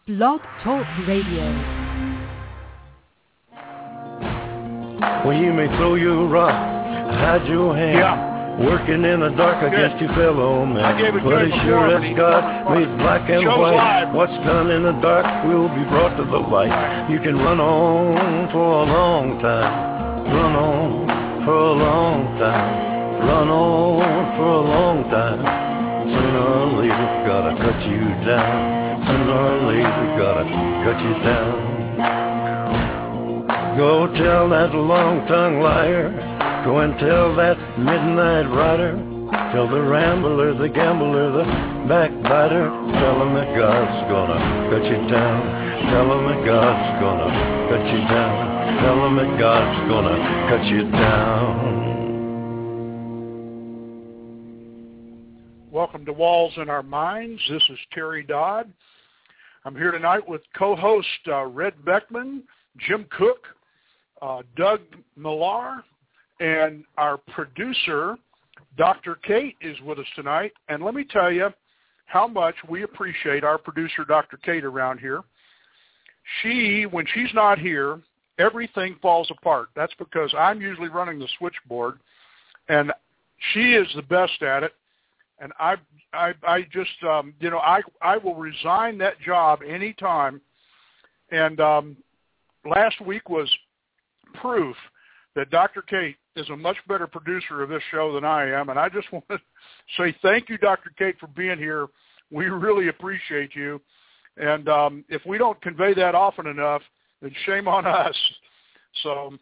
Blog Talk Radio. Well, you may throw your rock, hide your hand, working in the dark against your fellow man. But as sure as God made black and white, what's done in the dark will be brought to the light. You can run on for a long time, run on for a long time, run on for a long time. Sooner or later, gotta cut you down. Sooner or later, gotta cut you down. Go tell that long-tongued liar. Go and tell that midnight rider. Tell the rambler, the gambler, the backbiter. Tell him that God's gonna cut you down. Tell him that God's gonna cut you down. Tell him that God's gonna cut you down. Welcome to Walls in Our Minds. This is Terry Dodd. I'm here tonight with co-host Red Beckman, Jim Cook, Doug Millar, and our producer, Dr. Kate, is with us tonight. And let me tell you how much we appreciate our producer, Dr. Kate, around here. When she's not here, everything falls apart. That's because I'm usually running the switchboard, and she is the best at it. And I just, I will resign that job anytime. And last week was proof that Dr. Kate is a much better producer of this show than I am. And I just want to say thank you, Dr. Kate, for being here. We really appreciate you. And if we don't convey that often enough, then shame on us. So...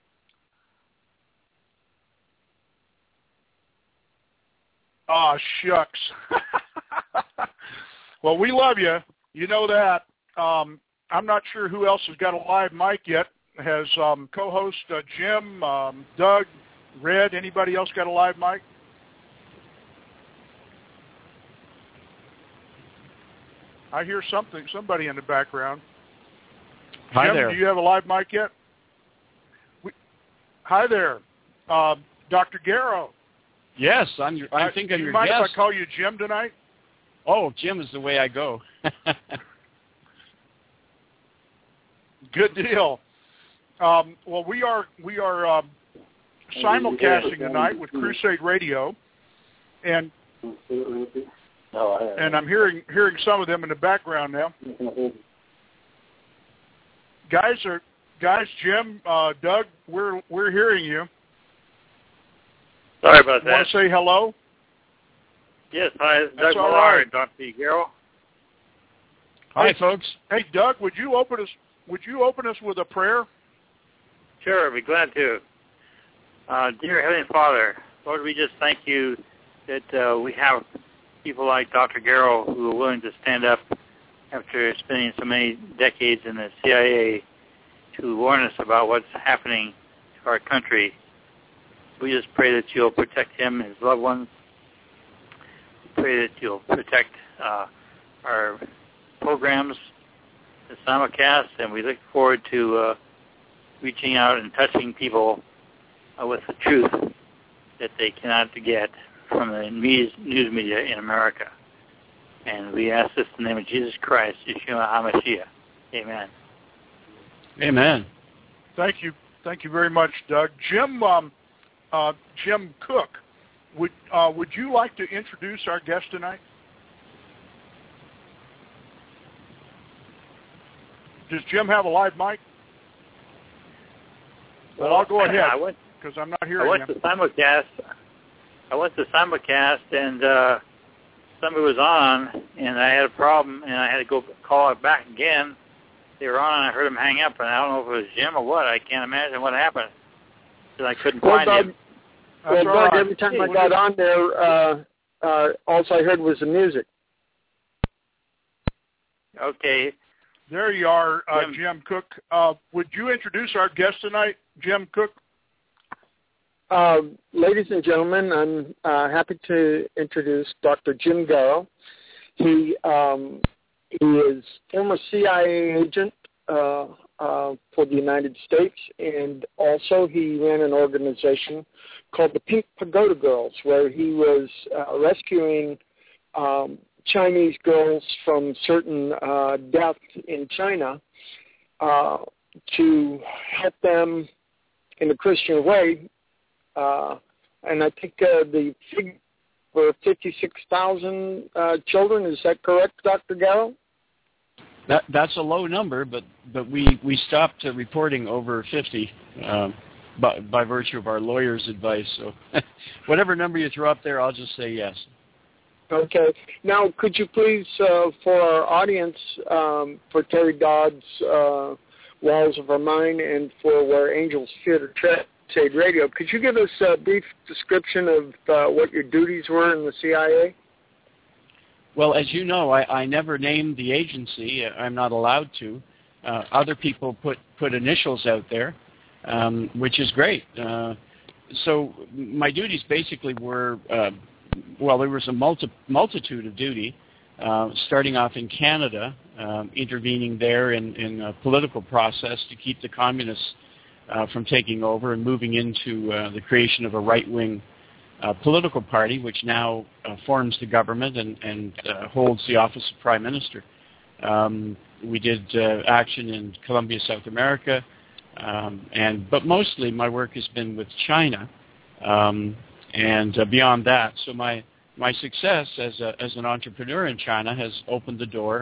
Oh, shucks. Well, we love you. You know that. I'm not sure who else has got a live mic yet. Has co-host Jim, Doug, Red, anybody else got a live mic? I hear somebody in the background. Hi Jim, there. Do you have a live mic yet? Hi there. Dr. Garrow. Yes, I think I'm your guest. Do you mind if I call you Jim tonight? Oh, Jim is the way I go. Good deal. Well, we are simulcasting tonight with Crusade Radio, and I'm hearing some of them in the background now. Guys, Jim, Doug, we're hearing you. Sorry about that. Want to say hello? Yes, hi, this is Doug Millar, right. Dr. Garrow. Hi, folks. Hey, Doug, would you open us with a prayer? Sure, I'd be glad to. Dear Heavenly Father, Lord, we just thank you that we have people like Dr. Garrow who are willing to stand up after spending so many decades in the CIA to warn us about what's happening to our country. We just pray that you'll protect him and his loved ones. We pray that you'll protect our programs, the simulcast, and we look forward to reaching out and touching people with the truth that they cannot get from the news media in America. And we ask this in the name of Jesus Christ, Yeshua HaMashiach. Amen. Amen. Thank you very much, Doug. Jim Cook, would you like to introduce our guest tonight? Does Jim have a live mic? Well, I'll go ahead because I'm not hearing him. I went to simulcast and somebody was on and I had a problem and I had to go call it back again. They were on and I heard him hang up and I don't know if it was Jim or what. I can't imagine what happened. I couldn't find him. Well, Doug, every time I got on there, all I heard was the music. Okay. There you are, Jim Cook. Would you introduce our guest tonight, Jim Cook? Ladies and gentlemen, I'm happy to introduce Dr. Jim Garrow. He is former CIA agent for the United States, and also he ran an organization called the Pink Pagoda Girls, where he was rescuing Chinese girls from certain deaths in China to help them in a Christian way. And I think the figure for 56,000 children. Is that correct, Dr. Garrow? That's a low number, but we stopped reporting over 50 by virtue of our lawyer's advice. So whatever number you throw up there, I'll just say yes. Okay. Now, could you please, for our audience, for Terry Dodd's Walls of Our Mind and for Where Angels Fear to Tread Radio, could you give us a brief description of what your duties were in the CIA? Well, as you know, I never named the agency. I'm not allowed to. Other people put initials out there, which is great. So my duties basically were, there was a multitude of duty, starting off in Canada, intervening there in a political process to keep the communists from taking over and moving into the creation of a right-wing political party, which now forms the government and holds the office of Prime Minister. We did action in Colombia, South America, but mostly my work has been with China and beyond that. So my success as an entrepreneur in China has opened the door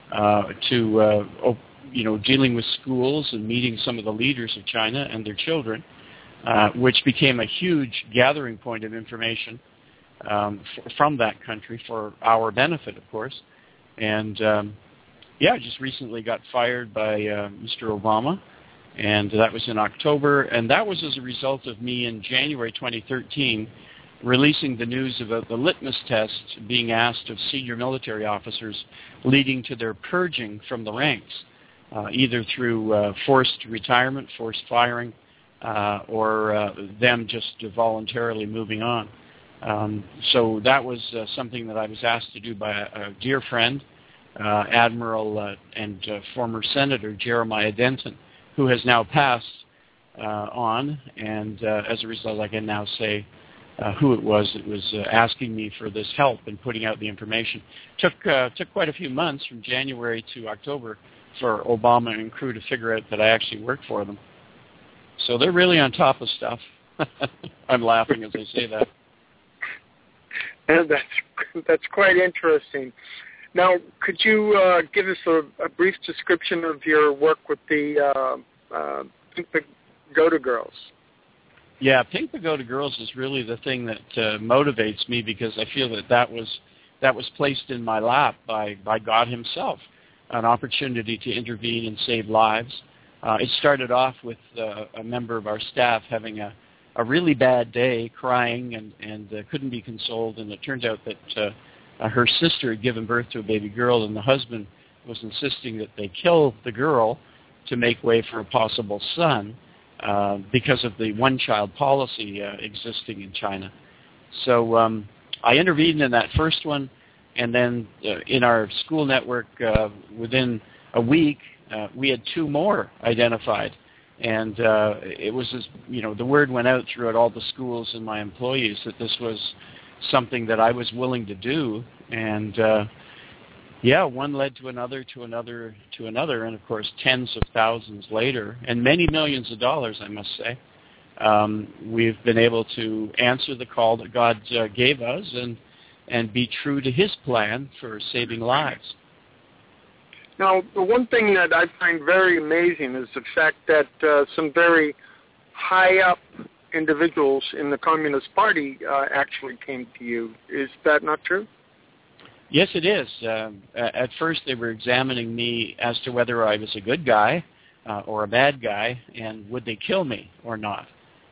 to dealing with schools and meeting some of the leaders of China and their children, which became a huge gathering point of information from that country for our benefit, of course. And, I just recently got fired by Mr. Obama, and that was in October. And that was as a result of me in January 2013 releasing the news about the litmus test being asked of senior military officers, leading to their purging from the ranks, either through forced retirement, forced firing, or them just voluntarily moving on. So that was something that I was asked to do by a dear friend, Admiral and former Senator Jeremiah Denton, who has now passed on, and as a result I can now say who it was that was asking me for this help in putting out the information. Took quite a few months from January to October for Obama and crew to figure out that I actually worked for them. So they're really on top of stuff. I'm laughing as I say that. And that's quite interesting. Now, could you give us a brief description of your work with the Pink Pagoda Girls? Yeah, Pink Pagoda Girls is really the thing that motivates me, because I feel that was placed in my lap by God Himself, an opportunity to intervene and save lives. It started off with a member of our staff having a really bad day, crying and couldn't be consoled, and it turned out that her sister had given birth to a baby girl, and the husband was insisting that they kill the girl to make way for a possible son because of the one-child policy existing in China. So I intervened in that first one, and then in our school network within a week, we had two more identified. And it was, the word went out throughout all the schools and my employees that this was something that I was willing to do. And, one led to another, and of course tens of thousands later, and many millions of dollars, I must say, we've been able to answer the call that God gave us and be true to His plan for saving lives. Now, the one thing that I find very amazing is the fact that some very high-up individuals in the Communist Party actually came to you. Is that not true? Yes, it is. At first, they were examining me as to whether I was a good guy or a bad guy, and would they kill me or not.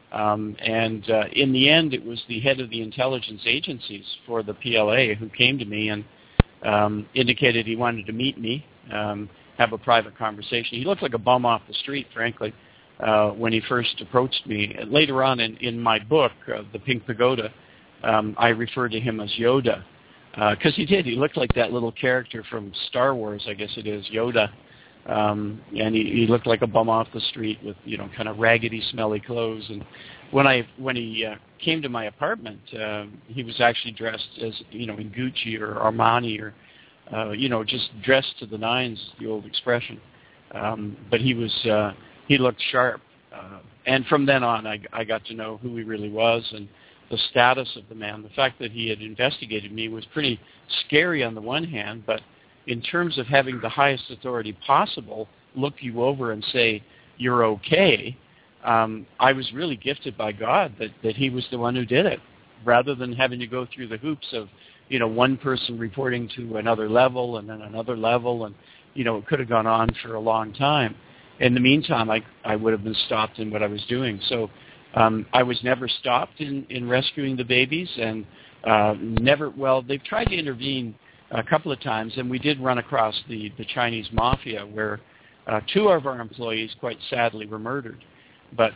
In the end, it was the head of the intelligence agencies for the PLA who came to me and indicated he wanted to meet me, have a private conversation. He looked like a bum off the street, frankly, when he first approached me. Later on in my book, The Pink Pagoda, I refer to him as Yoda, because he did. He looked like that little character from Star Wars, I guess it is, Yoda, and he looked like a bum off the street with kind of raggedy, smelly clothes. And when he came to my apartment, he was actually dressed as in Gucci or Armani or just dressed to the nines, the old expression. But he looked sharp. And from then on, I got to know who he really was and the status of the man. The fact that he had investigated me was pretty scary on the one hand, but in terms of having the highest authority possible look you over and say, you're okay, I was really gifted by God that he was the one who did it, rather than having to go through the hoops of, one person reporting to another level and then another level, and, it could have gone on for a long time. In the meantime, I would have been stopped in what I was doing. So I was never stopped in rescuing the babies, and they've tried to intervene a couple of times, and we did run across the Chinese mafia where 2 of our employees quite sadly were murdered. But,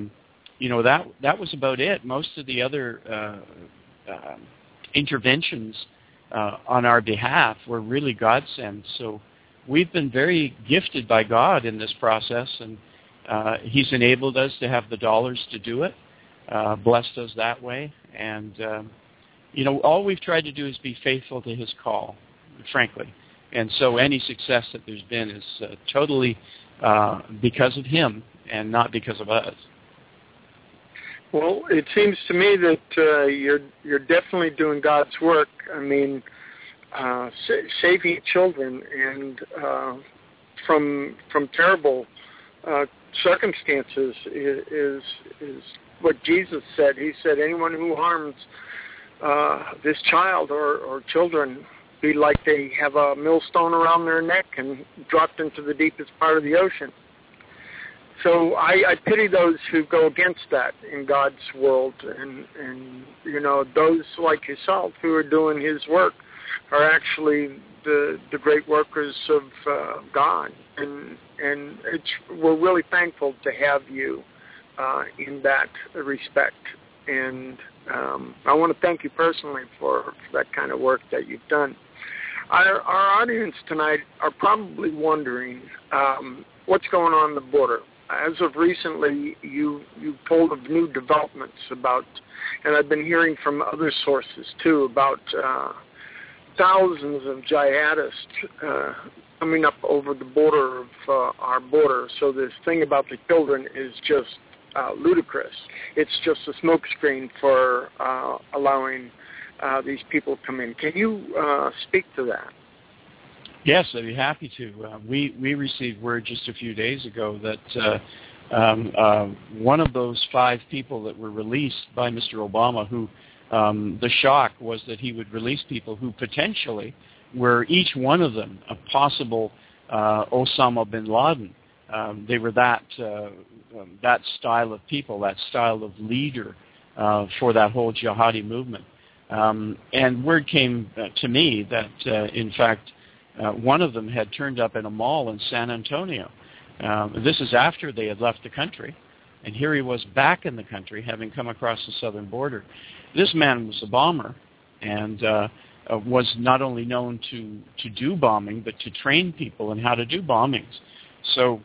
that was about it. Most of the other interventions on our behalf were really godsend. So we've been very gifted by God in this process, and he's enabled us to have the dollars to do it, blessed us that way. And, all we've tried to do is be faithful to his call, frankly. And so any success that there's been is totally because of him and not because of us. Well, it seems to me that you're definitely doing God's work. I mean, saving children and from terrible circumstances is what Jesus said. He said, anyone who harms this child or children be like they have a millstone around their neck and dropped into the deepest part of the ocean. So I pity those who go against that in God's world, and those like yourself who are doing his work are actually the great workers of God, and we're really thankful to have you in that respect. And I want to thank you personally for that kind of work that you've done. Our audience tonight are probably wondering what's going on the border. As of recently, you've told of new developments about, and I've been hearing from other sources too, about thousands of jihadists coming up over the border of our border. So this thing about the children is just ludicrous. It's just a smokescreen for allowing these people to come in. Can you speak to that? Yes, I'd be happy to. We received word just a few days ago that one of those 5 people that were released by Mr. Obama, who the shock was that he would release people who potentially were each one of them a possible Osama bin Laden. They were that style of people, that style of leader for that whole jihadi movement. And word came to me that, in fact, one of them had turned up in a mall in San Antonio. This is after they had left the country, and here he was back in the country, having come across the southern border. This man was a bomber, and was not only known to do bombing, but to train people in how to do bombings. So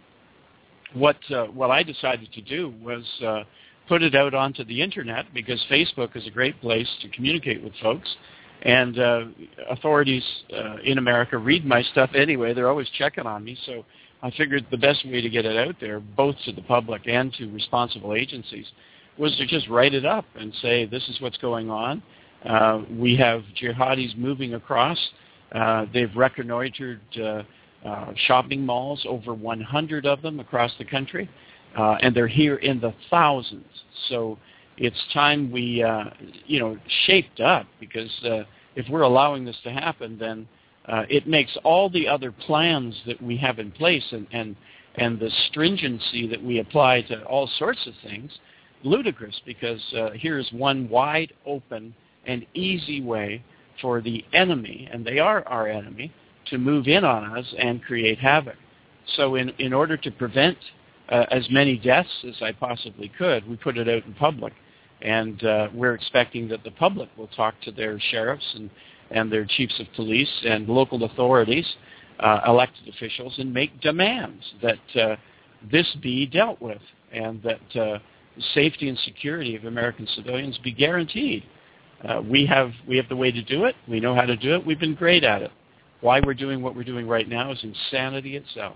what I decided to do was put it out onto the internet, because Facebook is a great place to communicate with folks. And authorities in America read my stuff anyway. They're always checking on me. So I figured the best way to get it out there, both to the public and to responsible agencies, was to just write it up and say, this is what's going on. We have jihadis moving across. They've reconnoitered shopping malls, over 100 of them across the country. And they're here in the thousands. So it's time we, shaped up, because if we're allowing this to happen, then it makes all the other plans that we have in place and the stringency that we apply to all sorts of things ludicrous, because here's one wide open and easy way for the enemy, and they are our enemy, to move in on us and create havoc. So in order to prevent as many deaths as I possibly could, we put it out in public. And we're expecting that the public will talk to their sheriffs and their chiefs of police and local authorities elected officials and make demands that this be dealt with and that the safety and security of American civilians be guaranteed. We have the way to do it. We know how to do it. We've been great at it. Why we're doing what we're doing right now is insanity itself.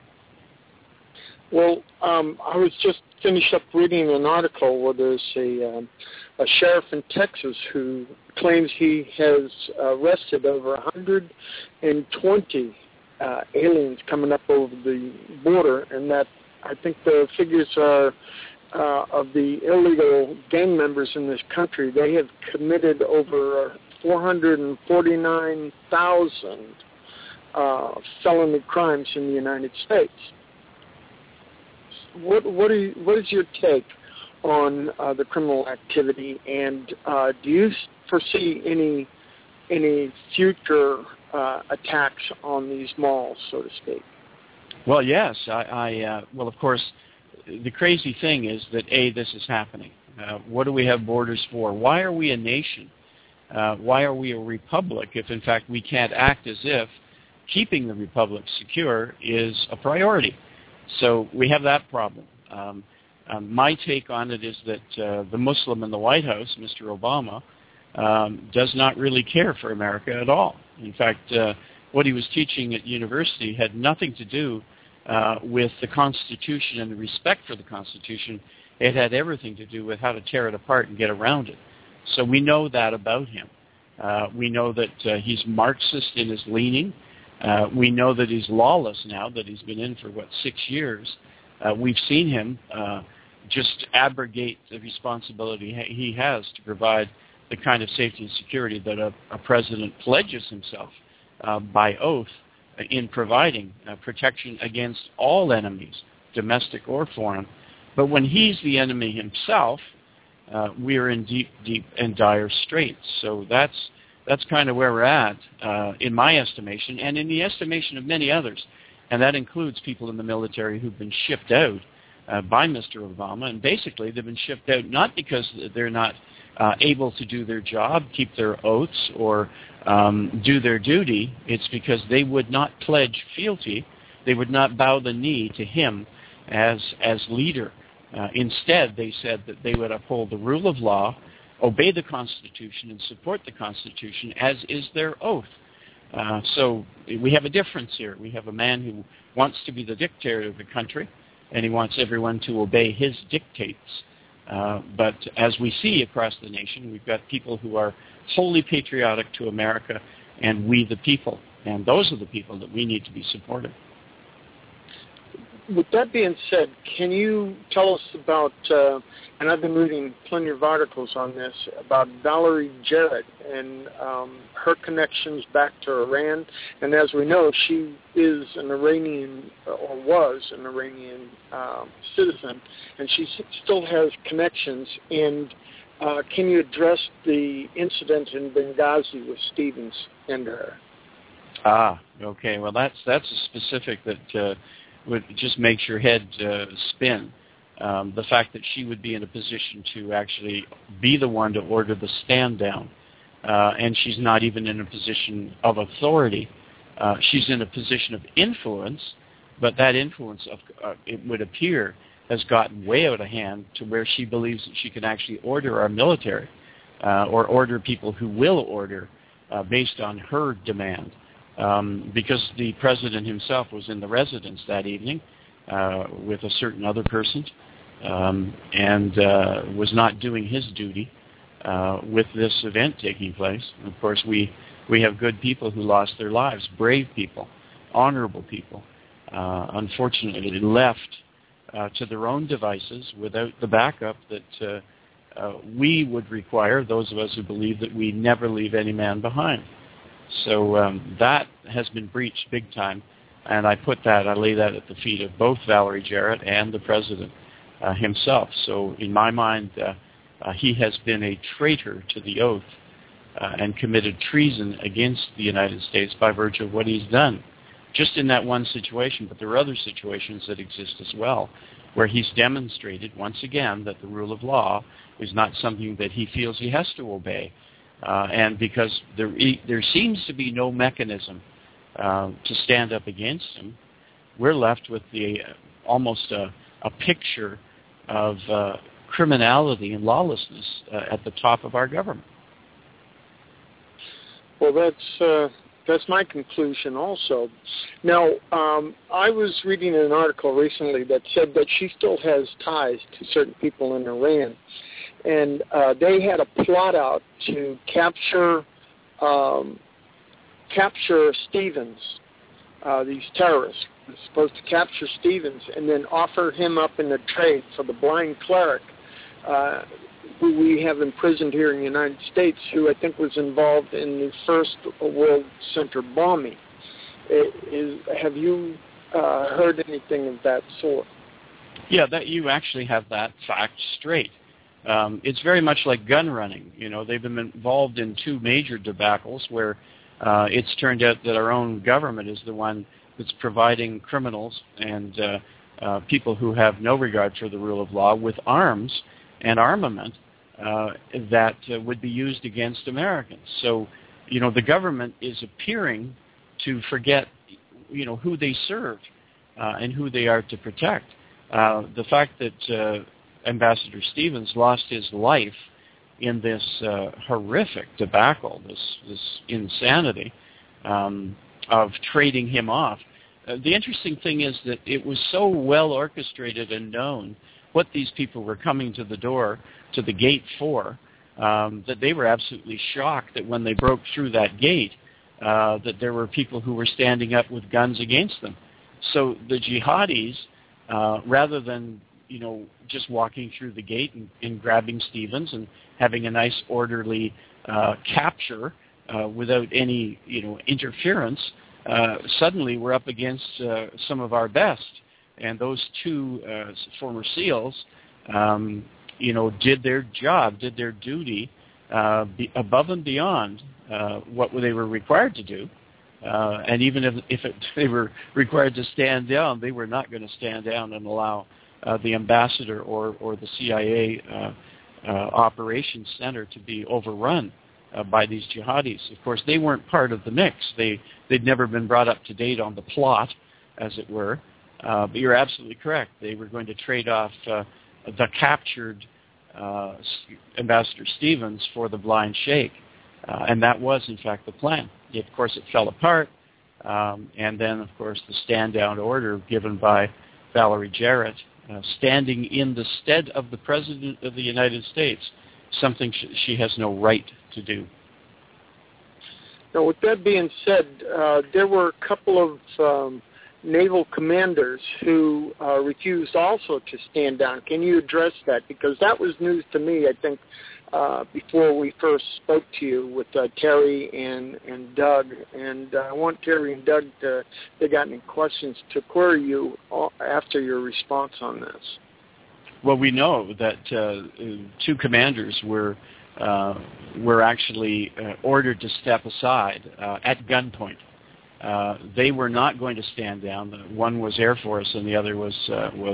Well, I was just finished up reading an article where there's a sheriff in Texas who claims he has arrested over 120 aliens coming up over the border, and that I think the figures are of the illegal gang members in this country. They have committed over 449,000 felony crimes in the United States. What is your take on the criminal activity, and do you foresee any future attacks on these malls, so to speak? Well, yes. Well, of course, the crazy thing is that, this is happening. What do we have borders for? Why are we a nation? Why are we a republic if, in fact, we can't act as if keeping the republic secure is a priority? So we have that problem. My take on it is that the Muslim in the White House, Mr. Obama, does not really care for America at all. In fact, what he was teaching at university had nothing to do with the Constitution and the respect for the Constitution. It had everything to do with how to tear it apart and get around it. So we know that about him. We know that he's Marxist in his leaning. We know that he's lawless now, that he's been in for, 6 years. We've seen him just abrogate the responsibility he has to provide the kind of safety and security that a president pledges himself by oath in providing protection against all enemies, domestic or foreign. But when he's the enemy himself, we're in deep and dire straits. So that's kind of where we're at, in my estimation, and in the estimation of many others. And that includes people in the military who've been shipped out by Mr. Obama. And basically, they've been shipped out not because they're not able to do their job, keep their oaths, or do their duty. It's because they would not pledge fealty. They would not bow the knee to him as leader. Instead, they said that they would uphold the rule of law, obey the Constitution, and support the Constitution, as is their oath. So we have a difference here. We have a man who wants to be the dictator of the country, and he wants everyone to obey his dictates. But as we see across the nation, we've got people who are wholly patriotic to America and we the people. And those are the people that we need to be supporting. With that being said, can you tell us about, and I've been reading plenty of articles on this, about Valerie Jarrett and her connections back to Iran. And as we know, she is an Iranian, or was an Iranian citizen, and she still has connections. And can you address the incident in Benghazi with Stevens and her? Okay. Well, that's a specific that would just makes your head spin. The fact that she would be in a position to actually be the one to order the stand down, and she's not even in a position of authority. She's in a position of influence, but that influence, it would appear, has gotten way out of hand to where she believes that she can actually order our military or order people who will order based on her demand. Because the president himself was in the residence that evening with a certain other person and was not doing his duty with this event taking place. And of course, we have good people who lost their lives, brave people, honorable people, unfortunately left to their own devices without the backup that we would require, those of us who believe that we never leave any man behind. So that has been breached big time, and I lay that at the feet of both Valerie Jarrett and the president himself. So in my mind, he has been a traitor to the oath and committed treason against the United States by virtue of what he's done. Just in that one situation, but there are other situations that exist as well, where he's demonstrated once again that the rule of law is not something that he feels he has to obey. And because there seems to be no mechanism to stand up against him, we're left with almost a picture of criminality and lawlessness at the top of our government. Well, that's my conclusion also. Now, I was reading an article recently that said that she still has ties to certain people in Iran, and they had a plot out to capture Stevens. These terrorists were supposed to capture Stevens and then offer him up in the trade for the blind cleric who we have imprisoned here in the United States, who I think was involved in the First World Center bombing. Have you heard anything of that sort? Yeah, that you actually have that fact straight. It's very much like gun running. You know, they've been involved in two major debacles where it's turned out that our own government is the one that's providing criminals and people who have no regard for the rule of law with arms and armament that would be used against Americans. So, you know, the government is appearing to forget, you know, who they serve and who they are to protect. The fact that Ambassador Stevens lost his life in this horrific debacle, this insanity of trading him off. The interesting thing is that it was so well orchestrated and known what these people were coming to the door, to the gate for, that they were absolutely shocked that when they broke through that gate, that there were people who were standing up with guns against them. So the jihadis, rather than, you know, just walking through the gate and grabbing Stevens and having a nice orderly capture without any, you know, interference, suddenly we're up against some of our best. And those two former SEALs, you know, did their job, did their duty above and beyond what they were required to do. And even if they were required to stand down, they were not going to stand down and allow the ambassador or the CIA operations center to be overrun by these jihadis. Of course, they weren't part of the mix. They'd never been brought up to date on the plot, as it were. But you're absolutely correct. They were going to trade off the captured Ambassador Stevens for the blind sheikh. And that was, in fact, the plan. Of course, it fell apart. And then, of course, the stand-down order given by Valerie Jarrett, standing in the stead of the President of the United States, something she has no right to do. Now, with that being said, there were a couple of naval commanders who refused also to stand down. Can you address that? Because that was news to me, I think, before we first spoke to you with Terry and Doug. And I want Terry and Doug to, if they got any questions, to query you after your response on this. Well, we know that two commanders were actually ordered to step aside at gunpoint. They were not going to stand down. One was Air Force and the other was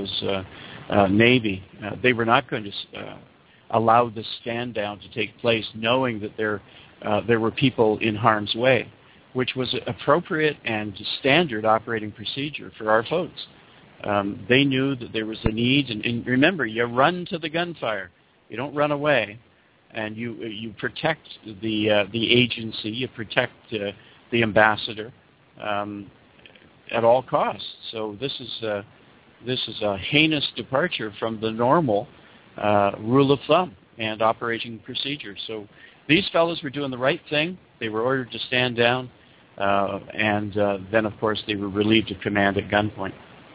Navy. They were not going to allow the stand down to take place, knowing that there were people in harm's way, which was appropriate and standard operating procedure for our folks. They knew that there was a need, and remember, you run to the gunfire. You don't run away, and you protect the agency. You protect the ambassador at all costs. So this is a heinous departure from the normal rule of thumb and operating procedure. So these fellows were doing the right thing. They were ordered to stand down, and then, of course, they were relieved of command at gunpoint.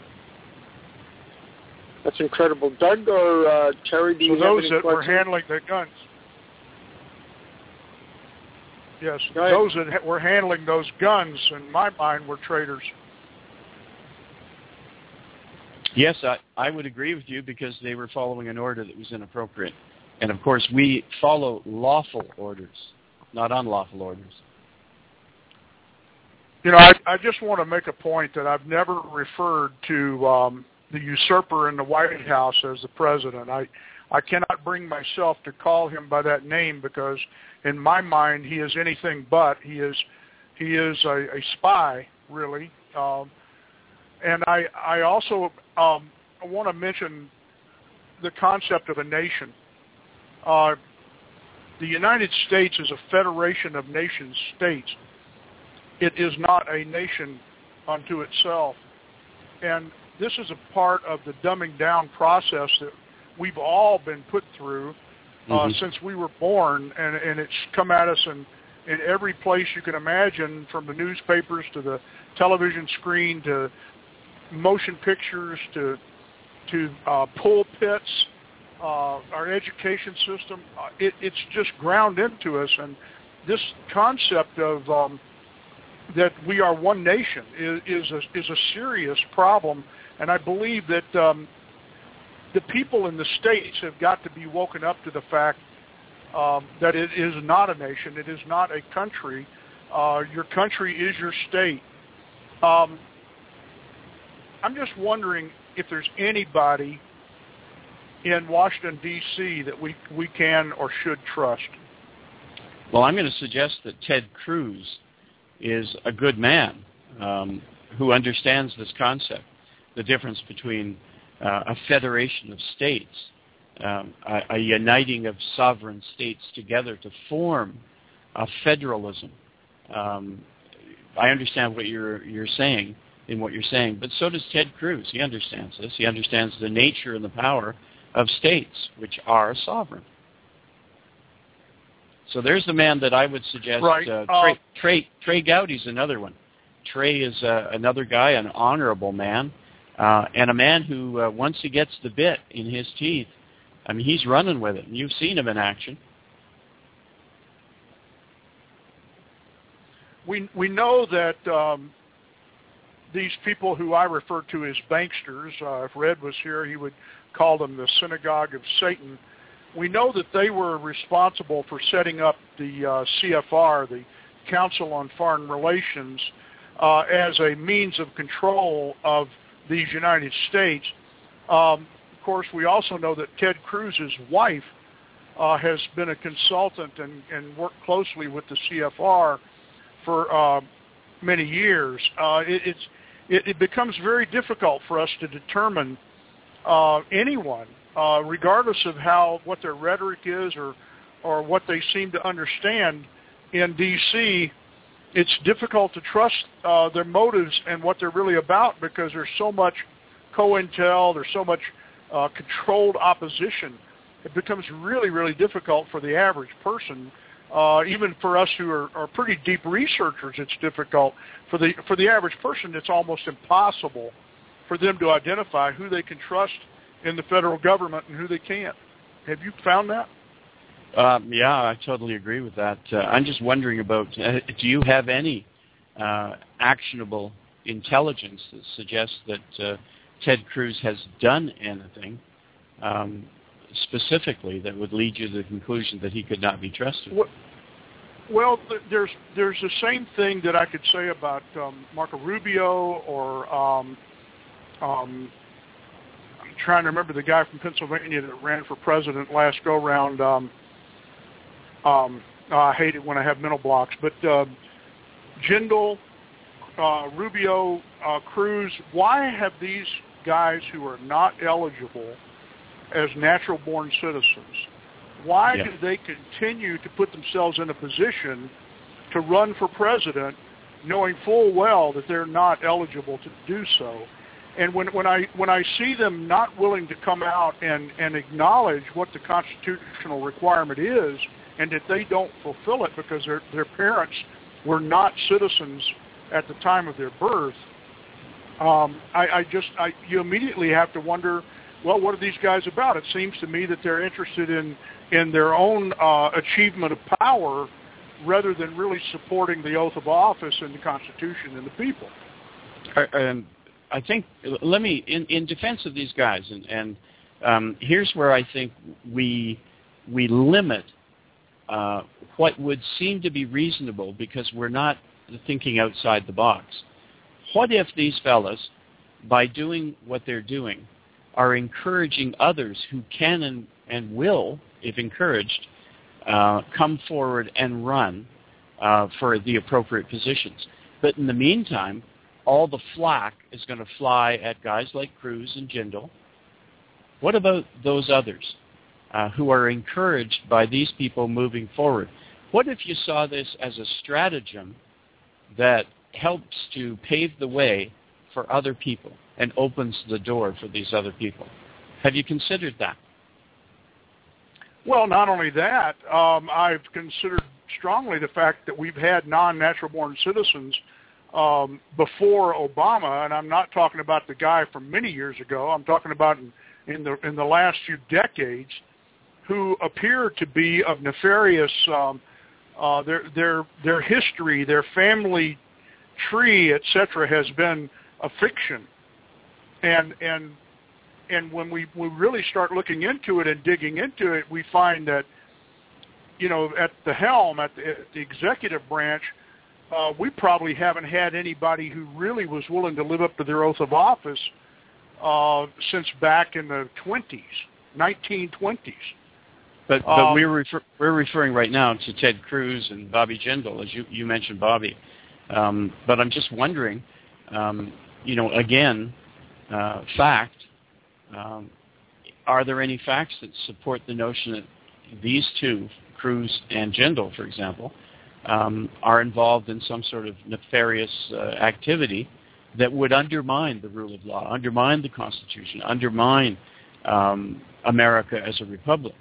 That's incredible. Doug or Terry, do you have any questions? So those that were handling the guns. Yes, those that were handling those guns, in my mind, were traitors. Yes, I would agree with you because they were following an order that was inappropriate. And, of course, we follow lawful orders, not unlawful orders. You know, I just want to make a point that I've never referred to the usurper in the White House as the president. I cannot bring myself to call him by that name because in my mind he is anything but. He is a spy really. And I also want to mention the concept of a nation. The United States is a federation of nation-states. It is not a nation unto itself. And this is a part of the dumbing down process that we've all been put through since we were born, and it's come at us in every place you can imagine, from the newspapers to the television screen to motion pictures to pulpits, our education system. It's just ground into us, and this concept of that we are one nation is a serious problem, and I believe that the people in the states have got to be woken up to the fact that it is not a nation, it is not a country. Your country is your state. I'm just wondering if there's anybody in Washington, D.C. that we can or should trust. Well, I'm going to suggest that Ted Cruz is a good man who understands this concept, the difference between a federation of states, a uniting of sovereign states together to form a federalism. I understand what you're saying in what you're saying, but so does Ted Cruz. He understands this. He understands the nature and the power of states, which are sovereign. So there's the man that I would suggest. Right. Trey Gowdy's another one. Trey is another guy, an honorable man, and a man who, once he gets the bit in his teeth, I mean, he's running with it. And you've seen him in action. We know that these people who I refer to as banksters, if Red was here, he would call them the synagogue of Satan. We know that they were responsible for setting up the CFR, the Council on Foreign Relations, as a means of control of these United States. Of course, we also know that Ted Cruz's wife has been a consultant and worked closely with the CFR for many years. It becomes very difficult for us to determine anyone, regardless of what their rhetoric is or what they seem to understand in D.C., it's difficult to trust their motives and what they're really about, because there's so much COINTEL, there's so much controlled opposition. It becomes really, really difficult for the average person. Even for us who are pretty deep researchers, it's difficult. For the average person, it's almost impossible for them to identify who they can trust in the federal government and who they can't. Have you found that? Yeah, I totally agree with that. I'm just wondering about, do you have any actionable intelligence that suggests that Ted Cruz has done anything specifically that would lead you to the conclusion that he could not be trusted? Well, there's the same thing that I could say about Marco Rubio or I'm trying to remember the guy from Pennsylvania that ran for president last go-round. I hate it when I have mental blocks, but Jindal, Rubio, Cruz, why have these guys who are not eligible as natural-born citizens, why do they continue to put themselves in a position to run for president knowing full well that they're not eligible to do so? And when I see them not willing to come out and acknowledge what the constitutional requirement is, and that they don't fulfill it because their parents were not citizens at the time of their birth, you immediately have to wonder, well, what are these guys about? It seems to me that they're interested in their own achievement of power rather than really supporting the oath of office and the Constitution and the people. I think, let me, in defense of these guys, and here's where I think we limit what would seem to be reasonable because we're not thinking outside the box. What if these fellas, by doing what they're doing, are encouraging others who can and will, if encouraged, come forward and run for the appropriate positions? But in the meantime, all the flack is going to fly at guys like Cruz and Jindal. What about those others who are encouraged by these people moving forward? What if you saw this as a stratagem that helps to pave the way for other people and opens the door for these other people? Have you considered that? Well, not only that, I've considered strongly the fact that we've had non-natural born citizens before Obama, and I'm not talking about the guy from many years ago. I'm talking about in the last few decades, who appear to be of nefarious. Their history, their family tree, etc., has been a fiction, and when we really start looking into it and digging into it, we find that, you know, at the helm, at the executive branch, we probably haven't had anybody who really was willing to live up to their oath of office since back in the 1920s. But we're referring right now to Ted Cruz and Bobby Jindal, as you mentioned, Bobby. But I'm just wondering, you know, again, fact. Are there any facts that support the notion that these two, Cruz and Jindal, for example, are involved in some sort of nefarious activity that would undermine the rule of law, undermine the Constitution, undermine America as a republic?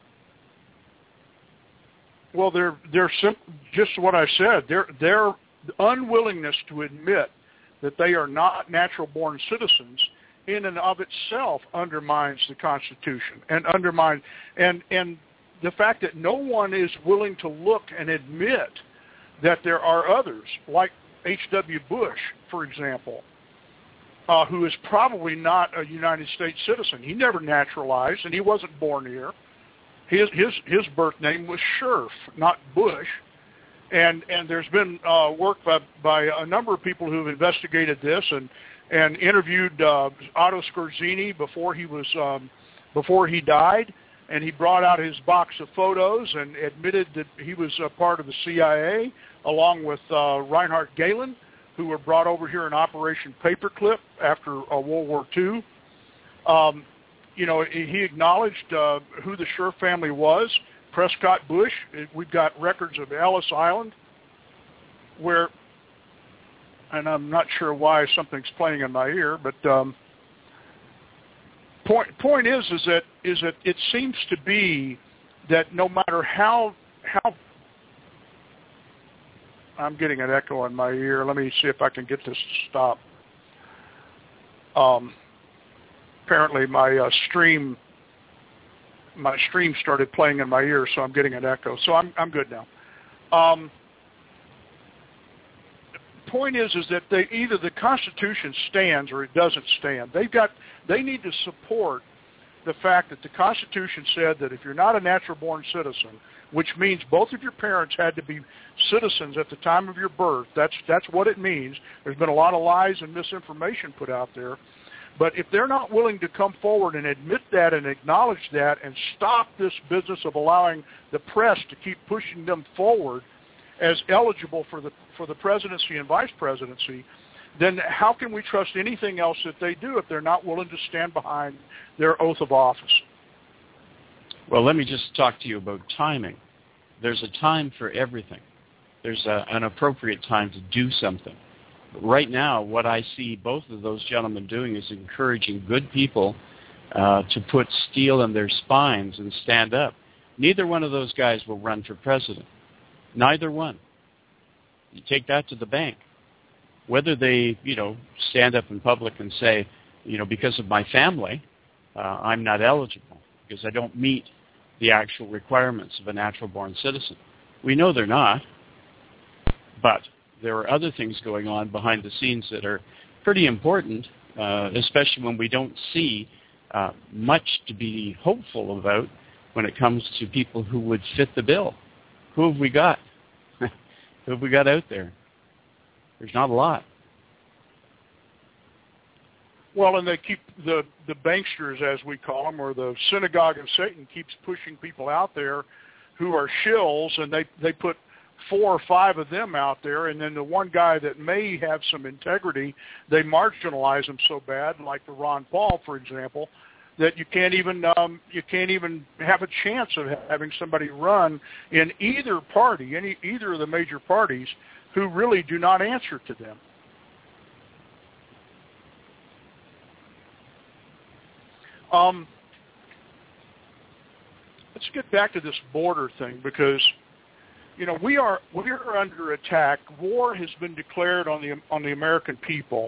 Well, they're just what I said. Their unwillingness to admit that they are not natural-born citizens in and of itself undermines the Constitution and undermines and the fact that no one is willing to look and admit that there are others, like H.W. Bush, for example, who is probably not a United States citizen. He never naturalized, and he wasn't born here. His birth name was Scherf, not Bush. And there's been work by a number of people who have investigated this and interviewed Otto Skorzeny before he died, and he brought out his box of photos and admitted that he was a part of the CIA, along with Reinhard Gehlen, who were brought over here in Operation Paperclip after World War II. You know, he acknowledged who the Scherf family was. Prescott Bush. We've got records of Ellis Island, where, and I'm not sure why something's playing in my ear, but point is that it seems to be that no matter how I'm getting an echo in my ear. Let me see if I can get this to stop. Apparently my stream started playing in my ear, so I'm getting an echo. So I'm good now. Point is that either the Constitution stands or it doesn't stand. They need to support the fact that the Constitution said that if you're not a natural-born citizen, which means both of your parents had to be citizens at the time of your birth, that's what it means. There's been a lot of lies and misinformation put out there. But if they're not willing to come forward and admit that and acknowledge that and stop this business of allowing the press to keep pushing them forward as eligible for the presidency and vice presidency, then how can we trust anything else that they do if they're not willing to stand behind their oath of office? Well, let me just talk to you about timing. There's a time for everything. There's an appropriate time to do something. But right now, what I see both of those gentlemen doing is encouraging good people to put steel in their spines and stand up. Neither one of those guys will run for president. Neither one. You take that to the bank. Whether they, stand up in public and say, because of my family, I'm not eligible because I don't meet the actual requirements of a natural-born citizen. We know they're not, but there are other things going on behind the scenes that are pretty important, especially when we don't see much to be hopeful about when it comes to people who would fit the bill. Who have we got? Who have we got out there? There's not a lot. Well, and they keep the banksters, as we call them, or the synagogue of Satan, keeps pushing people out there who are shills, and they put 4 or 5 of them out there, and then the one guy that may have some integrity, they marginalize him so bad, like the Ron Paul, for example, that you can't even have a chance of having somebody run in either party, either of the major parties, who really do not answer to them. Let's get back to this border thing, because we are under attack. War has been declared on the American people,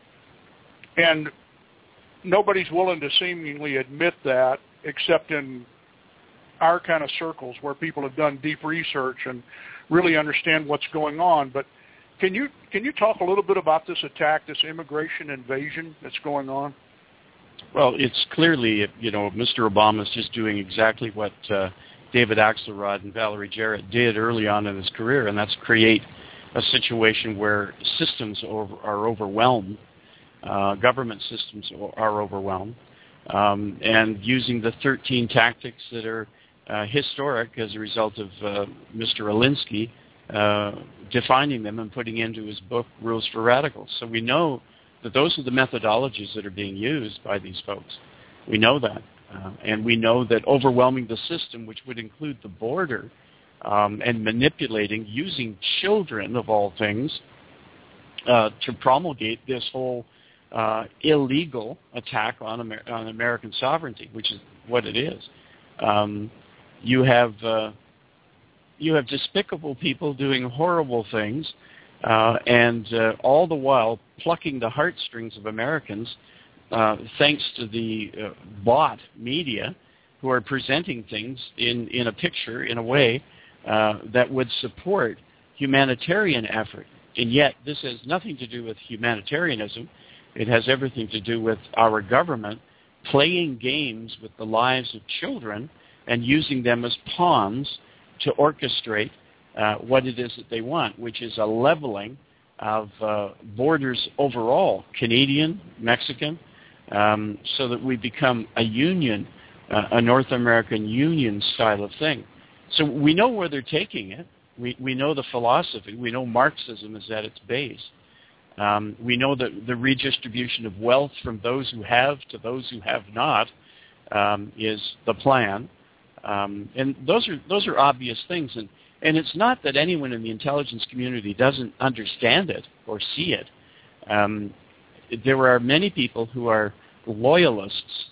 and nobody's willing to seemingly admit that, except in our kind of circles where people have done deep research and really understand what's going on. But can you talk a little bit about this attack, this immigration invasion that's going on? Well, it's clearly, Mr. Obama is just doing exactly what David Axelrod and Valerie Jarrett did early on in his career, and that's create a situation where systems are overwhelmed, government systems are overwhelmed, and using the 13 tactics that are historic as a result of Mr. Alinsky defining them and putting into his book, Rules for Radicals. So we know that those are the methodologies that are being used by these folks. We know that. And we know that overwhelming the system, which would include the border, and manipulating, using children, of all things, to promulgate this whole illegal attack on American sovereignty, which is what it is. You have despicable people doing horrible things, and all the while plucking the heartstrings of Americans, thanks to the bot media, who are presenting things in a picture, in a way that would support humanitarian effort. And yet this has nothing to do with humanitarianism. It has everything to do with our government playing games with the lives of children and using them as pawns to orchestrate what it is that they want, which is a leveling of borders overall, Canadian, Mexican, so that we become a union, a North American union style of thing. So we know where they're taking it. We know the philosophy. We know Marxism is at its base. We know that the redistribution of wealth from those who have to those who have not is the plan. And those are obvious things. And it's not that anyone in the intelligence community doesn't understand it or see it. There are many people who are loyalists,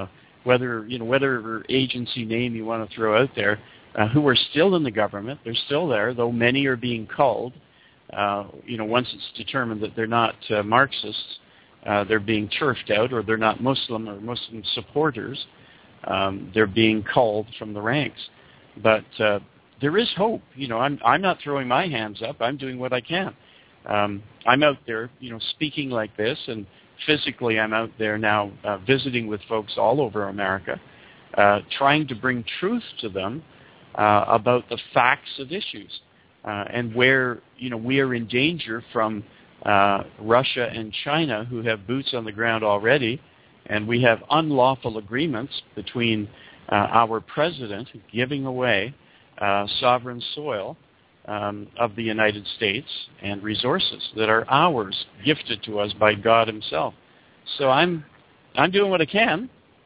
whatever agency name you want to throw out there, who are still in the government. They're still there, though many are being culled. Once it's determined that they're not Marxists, they're being turfed out, or they're not Muslim or Muslim supporters. They're being culled from the ranks. But there is hope. I'm not throwing my hands up. I'm doing what I can. I'm out there, speaking like this, and physically I'm out there now visiting with folks all over America, trying to bring truth to them about the facts of issues, and where, we are in danger from Russia and China, who have boots on the ground already, and we have unlawful agreements between our president giving away sovereign soil of the United States and resources that are ours, gifted to us by God himself. So I'm doing what I can.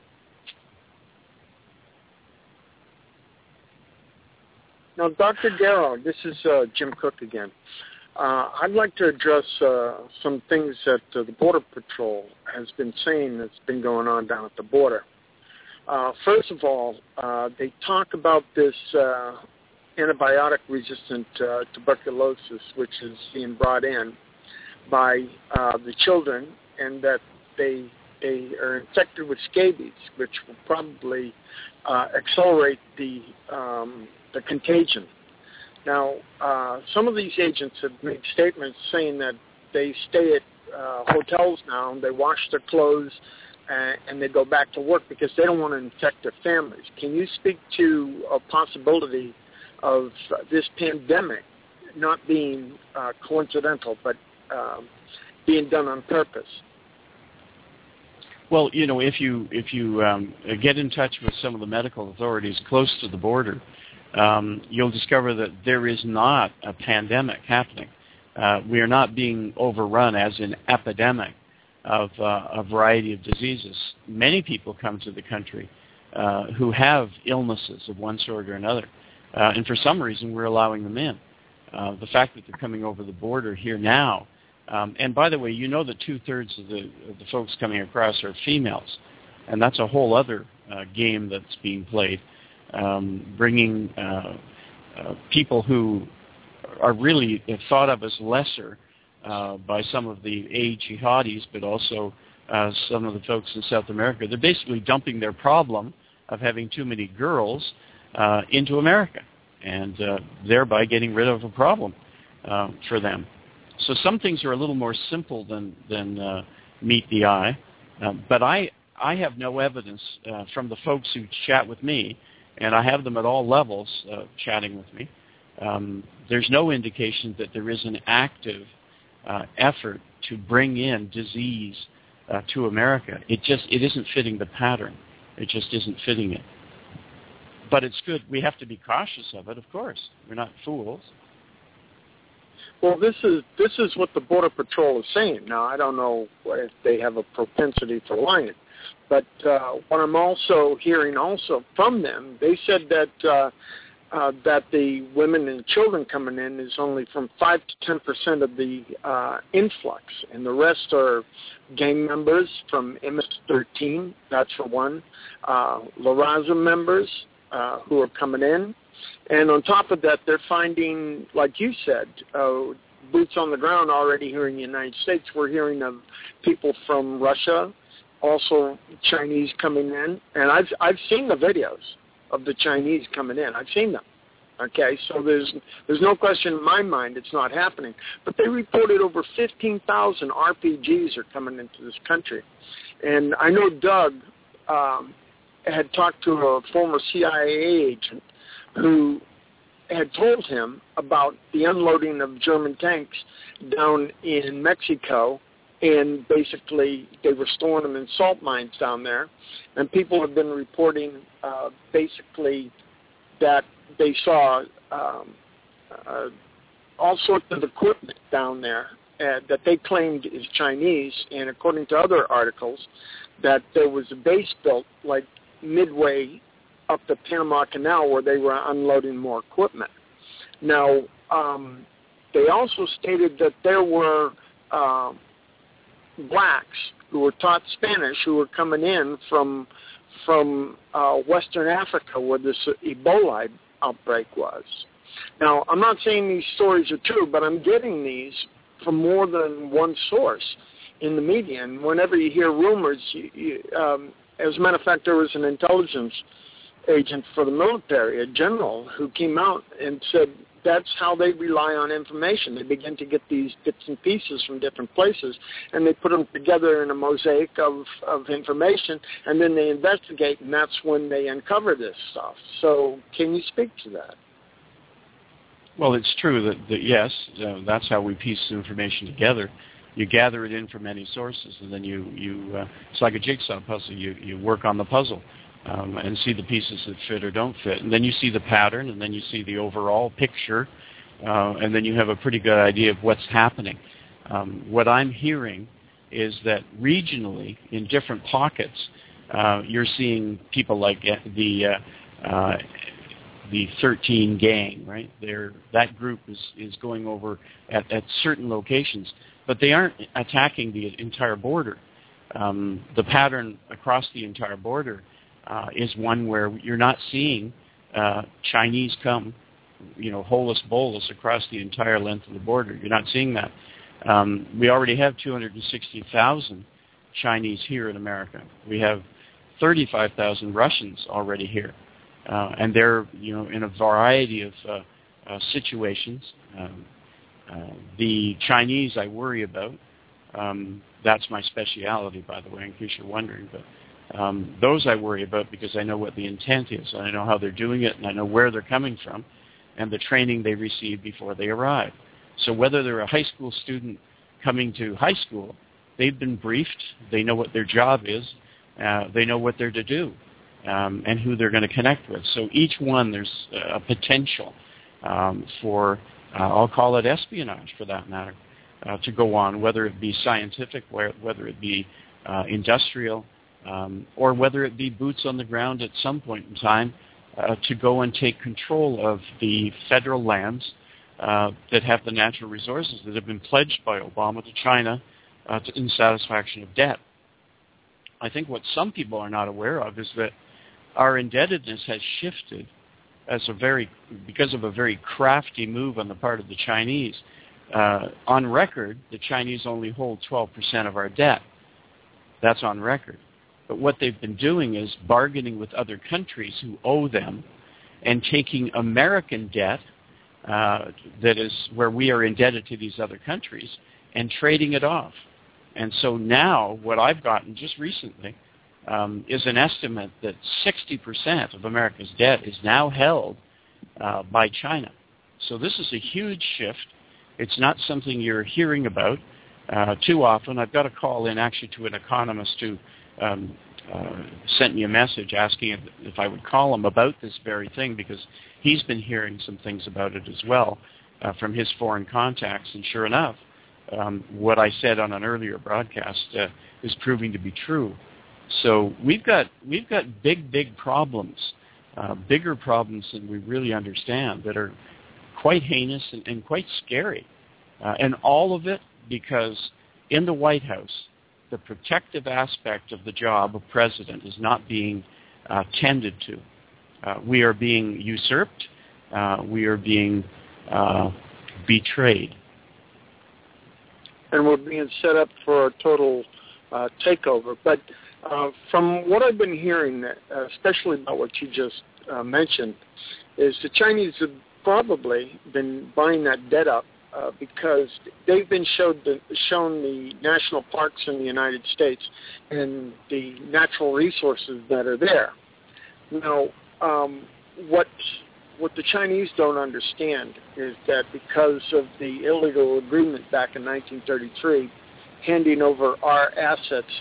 Now, Dr. Garrow, this is Jim Cook again. I'd like to address some things that the Border Patrol has been saying that's been going on down at the border. First of all, they talk about this antibiotic-resistant tuberculosis, which is being brought in by the children, and that they are infected with scabies, which will probably accelerate the contagion. Now, some of these agents have made statements saying that they stay at hotels now, and they wash their clothes, and they go back to work because they don't want to infect their families. Can you speak to a possibility of this pandemic not being coincidental, but being done on purpose? Well, if you get in touch with some of the medical authorities close to the border, you'll discover that there is not a pandemic happening. We are not being overrun as an epidemic of a variety of diseases. Many people come to the country who have illnesses of one sort or another, and for some reason we're allowing them in. The fact that they're coming over the border here now, and by the way, you know that 2/3 of the folks coming across are females, and that's a whole other game that's being played, bringing people who are really thought of as lesser by some of the jihadis, but also some of the folks in South America. They're basically dumping their problem of having too many girls into America, and thereby getting rid of a problem for them. So some things are a little more simple than meet the eye, but I have no evidence from the folks who chat with me, and I have them at all levels chatting with me. There's no indication that there is an active effort to bring in disease to America. It isn't fitting the pattern. It just isn't fitting it. But it's good. We have to be cautious of it, of course. We're not fools. Well, this is what the Border Patrol is saying. Now, I don't know if they have a propensity for lying, but what I'm also hearing from them, they said that the women and children coming in is only from 5 to 10% of the influx, and the rest are gang members from MS-13. That's for one. La Raza members who are coming in. And on top of that, they're finding, like you said, boots on the ground already here in the United States. We're hearing of people from Russia, also Chinese coming in. And I've seen the videos of the Chinese coming in. I've seen them. Okay, so there's no question in my mind it's not happening. But they reported over 15,000 RPGs are coming into this country. And I know Doug had talked to a former CIA agent who had told him about the unloading of German tanks down in Mexico, and basically they were storing them in salt mines down there. And people have been reporting basically that they saw all sorts of equipment down there that they claimed is Chinese, and according to other articles, that there was a base built like midway up the Panama Canal where they were unloading more equipment. Now, they also stated that there were blacks who were taught Spanish who were coming in from Western Africa where this Ebola outbreak was. Now, I'm not saying these stories are true, but I'm getting these from more than one source in the media. And whenever you hear rumors, as a matter of fact, there was an intelligence agent for the military, a general, who came out and said that's how they rely on information. They begin to get these bits and pieces from different places, and they put them together in a mosaic of information, and then they investigate, and that's when they uncover this stuff. So can you speak to that? Well, it's true that yes, that's how we piece information together. You gather it in from many sources, and then you it's like a jigsaw puzzle. You work on the puzzle and see the pieces that fit or don't fit. And then you see the pattern, and then you see the overall picture, and then you have a pretty good idea of what's happening. What I'm hearing is that regionally, in different pockets, you're seeing people like the 13 gang, right? That group is going over at certain locations, but they aren't attacking the entire border. The pattern across the entire border is one where you're not seeing Chinese come, holus bolus across the entire length of the border. You're not seeing that. We already have 260,000 Chinese here in America. We have 35,000 Russians already here. And they're, in a variety of situations. The Chinese I worry about. That's my speciality, by the way, in case you're wondering. But those I worry about because I know what the intent is. I know how they're doing it, and I know where they're coming from, and the training they receive before they arrive. So whether they're a high school student coming to high school, they've been briefed. They know what their job is. They know what they're to do. and who they're going to connect with. So each one, there's a potential for, I'll call it espionage for that matter, to go on, whether it be scientific, whether it be industrial, or whether it be boots on the ground at some point in time to go and take control of the federal lands that have the natural resources that have been pledged by Obama to China in satisfaction of debt. I think what some people are not aware of is that our indebtedness has shifted because of a very crafty move on the part of the Chinese. On record, the Chinese only hold 12% of our debt. That's on record. But what they've been doing is bargaining with other countries who owe them and taking American debt, that is where we are indebted to these other countries, and trading it off. And so now what I've gotten just recently is an estimate that 60% of America's debt is now held by China. So this is a huge shift. It's not something you're hearing about too often. I've got a call in actually to an economist who sent me a message asking if I would call him about this very thing, because he's been hearing some things about it as well from his foreign contacts. And sure enough, what I said on an earlier broadcast is proving to be true. So we've got big problems, bigger problems than we really understand, that are quite heinous and quite scary. And all of it because in the White House, the protective aspect of the job of president is not being tended to. We are being usurped. We are being betrayed. And we're being set up for a total takeover. But from what I've been hearing, especially about what you just mentioned, is the Chinese have probably been buying that debt up because they've been shown the national parks in the United States and the natural resources that are there. Now, what the Chinese don't understand is that because of the illegal agreement back in 1933, handing over our assets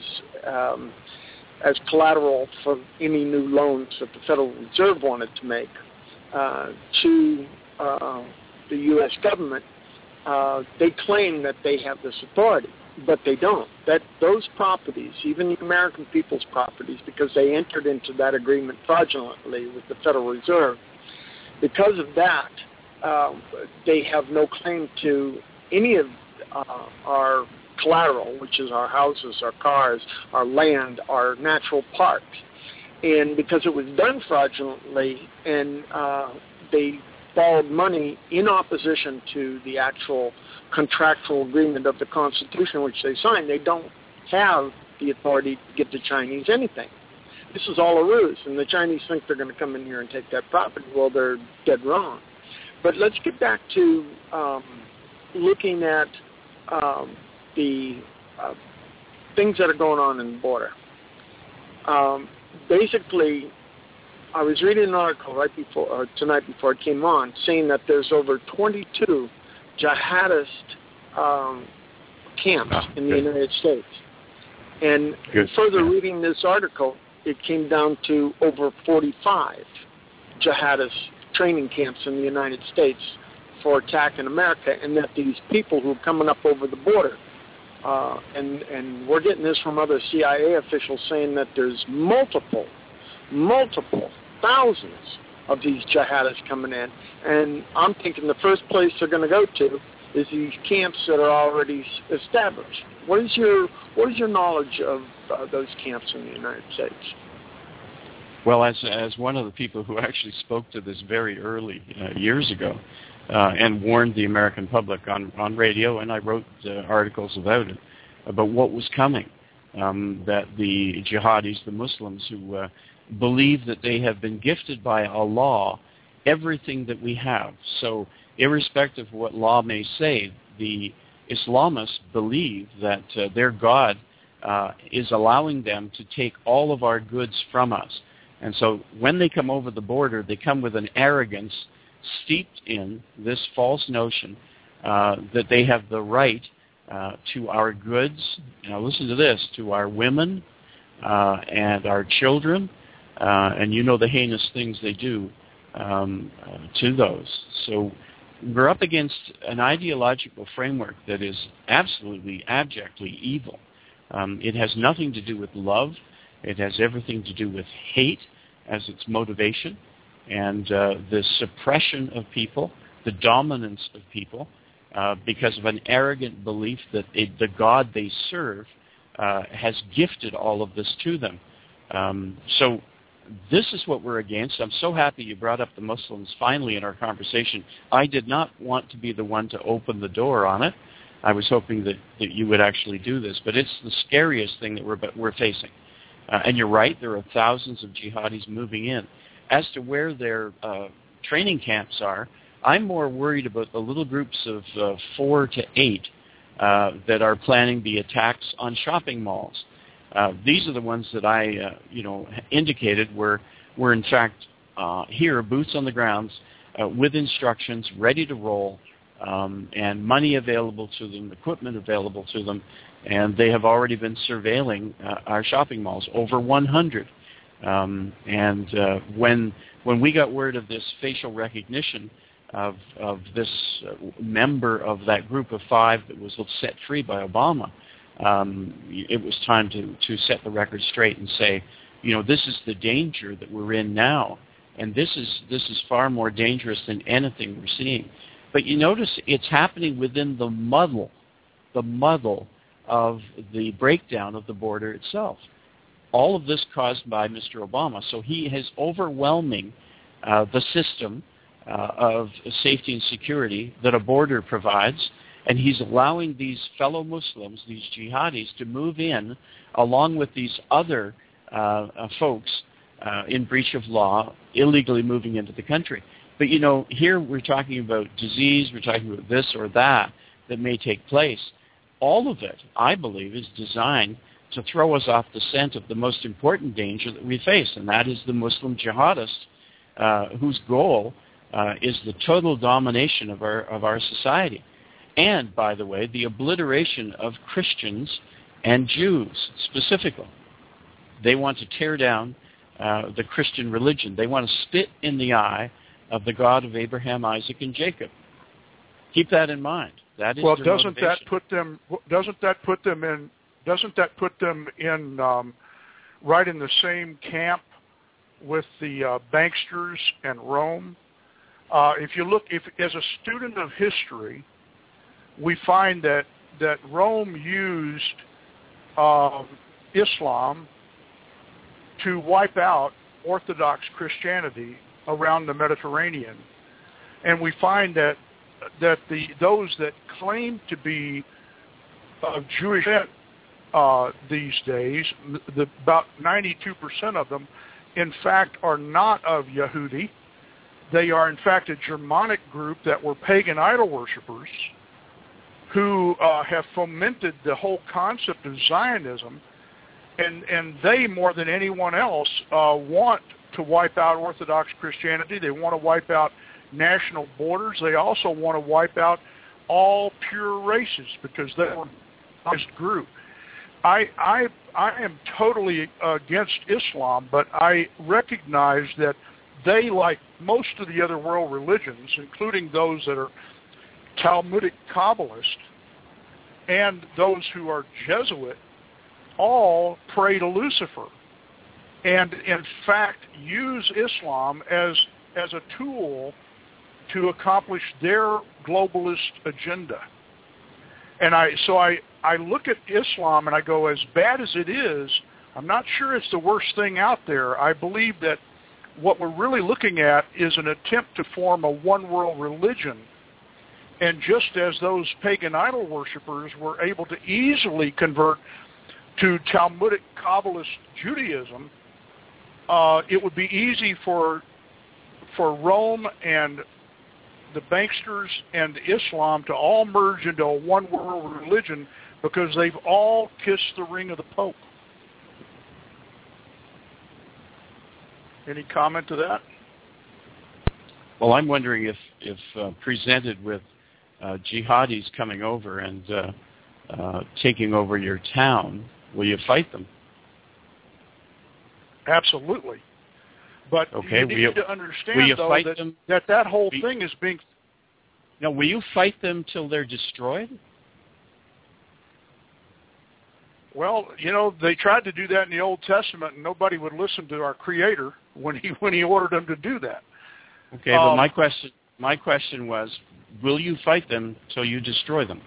as collateral for any new loans that the Federal Reserve wanted to make to the U.S. government, they claim that they have this authority, but they don't. That those properties, even the American people's properties, because they entered into that agreement fraudulently with the Federal Reserve, because of that, they have no claim to any of our collateral, which is our houses, our cars, our land, our natural parks. And because it was done fraudulently, and they borrowed money in opposition to the actual contractual agreement of the Constitution, which they signed, they don't have the authority to give the Chinese anything. This is all a ruse, and the Chinese think they're going to come in here and take that property. Well, they're dead wrong. But let's get back to looking at the things that are going on in the border. Basically, I was reading an article tonight before it came on, saying that there's over 22 jihadist camps in the United States. And further reading this article, it came down to over 45 jihadist training camps in the United States for attack in America, and that these people who are coming up over the border, and we're getting this from other CIA officials saying that there's multiple thousands of these jihadists coming in, and I'm thinking the first place they're going to go to is these camps that are already established. What is your knowledge of those camps in the United States? Well, as one of the people who actually spoke to this very early years ago and warned the American public on radio, and I wrote articles about it, about what was coming, that the jihadis, the Muslims who believe that they have been gifted by Allah everything that we have. So irrespective of what law may say, the Islamists believe that their God is allowing them to take all of our goods from us. And so when they come over the border, they come with an arrogance steeped in this false notion that they have the right to our goods. Now listen to this, to our women and our children, and you know the heinous things they do to those. So we're up against an ideological framework that is absolutely, abjectly evil. It has nothing to do with love. It has everything to do with hate as its motivation, and the suppression of people, the dominance of people, because of an arrogant belief that the God they serve has gifted all of this to them. So this is what we're against. I'm so happy you brought up the Muslims finally in our conversation. I did not want to be the one to open the door on it. I was hoping that you would actually do this, but it's the scariest thing that we're facing. And you're right, there are thousands of jihadis moving in. As to where their training camps are, I'm more worried about the little groups of 4 to 8 that are planning the attacks on shopping malls. These are the ones that I, indicated were in fact here, boots on the grounds, with instructions, ready to roll, and money available to them, equipment available to them, and they have already been surveilling our shopping malls, over 100. When we got word of this facial recognition of this member of that group of 5 that was set free by Obama, it was time to set the record straight and say, this is the danger that we're in now, and this is far more dangerous than anything we're seeing. But you notice it's happening within the muddle of the breakdown of the border itself. All of this caused by Mr. Obama. So he is overwhelming the system of safety and security that a border provides, and he's allowing these fellow Muslims, these jihadis, to move in along with these other folks in breach of law, illegally moving into the country. But, here we're talking about disease, we're talking about this or that may take place. All of it, I believe, is designed to throw us off the scent of the most important danger that we face, and that is the Muslim jihadist, whose goal is the total domination of our society. And, by the way, the obliteration of Christians and Jews specifically. They want to tear down the Christian religion. They want to spit in the eye of the God of Abraham, Isaac, and Jacob. Keep that in mind. That is their doesn't motivation. that put them in right in the same camp with the banksters and Rome? If you look, as a student of history, we find that Rome used Islam to wipe out Orthodox Christianity around the Mediterranean, and we find that those that claim to be Jewish these days, about 92% of them, in fact, are not of Yehudi. They are, in fact, a Germanic group that were pagan idol worshippers who have fomented the whole concept of Zionism, and they, more than anyone else, want to wipe out Orthodox Christianity. They want to wipe out national borders. They also want to wipe out all pure races because they're a group. I am totally against Islam, but I recognize that they, like most of the other world religions, including those that are Talmudic Kabbalist and those who are Jesuit, all pray to Lucifer and, in fact, use Islam as a tool to accomplish their globalist agenda. And I look at Islam and I go, as bad as it is, I'm not sure it's the worst thing out there. I believe that what we're really looking at is an attempt to form a one-world religion. And just as those pagan idol worshippers were able to easily convert to Talmudic Kabbalist Judaism, it would be easy for Rome and the banksters and Islam to all merge into a one-world religion because they've all kissed the ring of the Pope. Any comment to that? Well, I'm wondering if presented with jihadis coming over and taking over your town, will you fight them? Absolutely. But okay, you need to understand, though, that whole thing is being... Now, will you fight them till they're destroyed? Well, they tried to do that in the Old Testament, and nobody would listen to our Creator when he ordered them to do that. Okay, but my question was, will you fight them till you destroy them?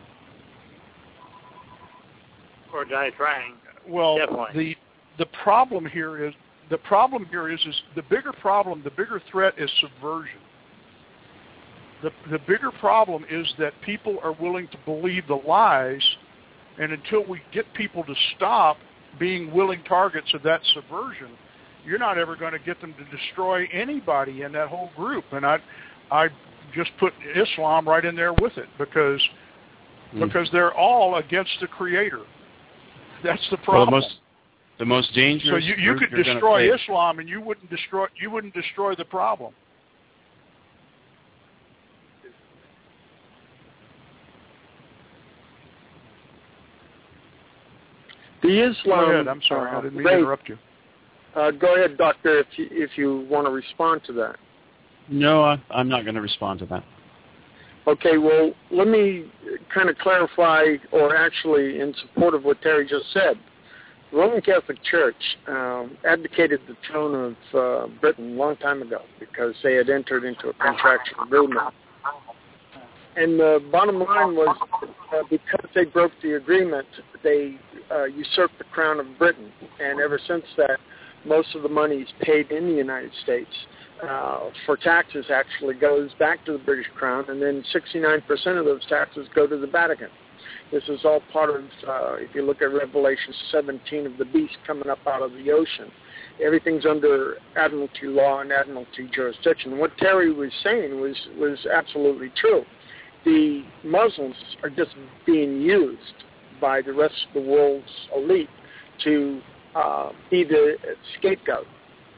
Or die trying. Well, definitely. The problem here is the bigger problem, the bigger threat is subversion. The bigger problem is that people are willing to believe the lies, and until we get people to stop being willing targets of that subversion, you're not ever going to get them to destroy anybody in that whole group. And I just put Islam right in there with it because they're all against the Creator. That's the problem. Well, the most dangerous. So you could destroy Islam, and you wouldn't destroy the problem. The Islam. Go ahead. I'm sorry, I didn't mean to interrupt you. Go ahead, Doctor, if you want to respond to that. No, I'm not going to respond to that. Okay, well, let me kind of clarify, or actually in support of what Terry just said. The Roman Catholic Church abdicated the throne of Britain a long time ago because they had entered into a contractual agreement. And the bottom line was because they broke the agreement, they usurped the crown of Britain. And ever since that, most of the money is paid in the United States for taxes actually goes back to the British Crown, and then 69% of those taxes go to the Vatican. This is all part of, if you look at Revelation 17, of the beast coming up out of the ocean. Everything's under admiralty law and admiralty jurisdiction. What Terry was saying was absolutely true. The Muslims are just being used by the rest of the world's elite to be the scapegoat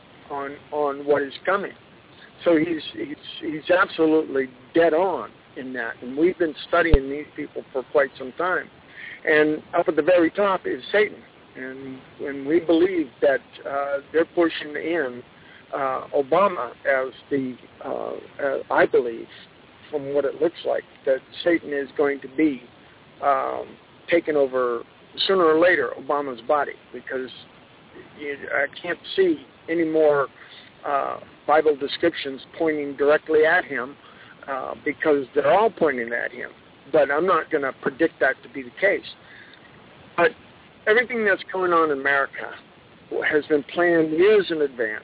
on what is coming. So he's absolutely dead on in that. And we've been studying these people for quite some time. And up at the very top is Satan. And we believe that they're pushing in Obama as I believe, from what it looks like, that Satan is going to be taking over sooner or later Obama's body, because I can't see any more Bible descriptions pointing directly at him because they're all pointing at him. But I'm not going to predict that to be the case. But everything that's going on in America has been planned years in advance,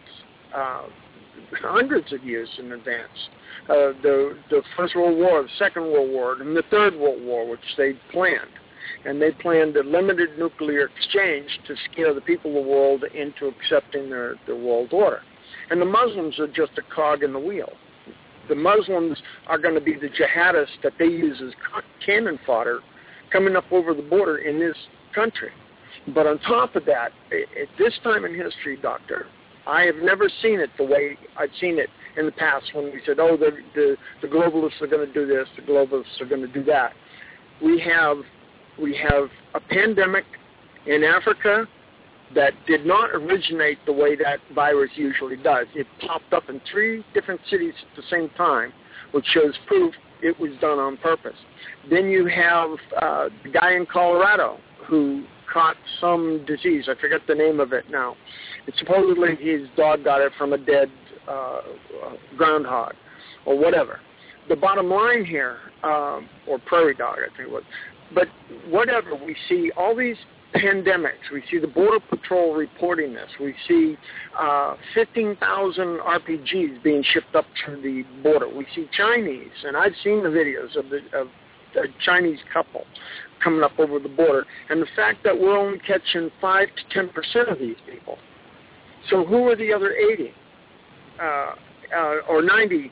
hundreds of years in advance. The First World War, the Second World War, and the Third World War, which they planned. And they planned a limited nuclear exchange to scare the people of the world into accepting their world order. And the Muslims are just a cog in the wheel. The Muslims are going to be the jihadists that they use as cannon fodder coming up over the border in this country. But on top of that, at this time in history, Doctor, I have never seen it the way I've seen it in the past when we said, oh, the globalists are going to do this, the globalists are going to do that. We have a pandemic in Africa that did not originate the way that virus usually does. It popped up in 3 different cities at the same time, which shows proof it was done on purpose. Then you have the guy in Colorado who caught some disease. I forget the name of it now. It's supposedly his dog got it from a dead groundhog or whatever. The bottom line here, or prairie dog, I think it was, but whatever, we see all these pandemics. We see the Border Patrol reporting this. We see 15,000 RPGs being shipped up to the border. We see Chinese, and I've seen the videos of the Chinese couple coming up over the border, and the fact that we're only catching 5 to 10% of these people. So who are the other 80 or 90%?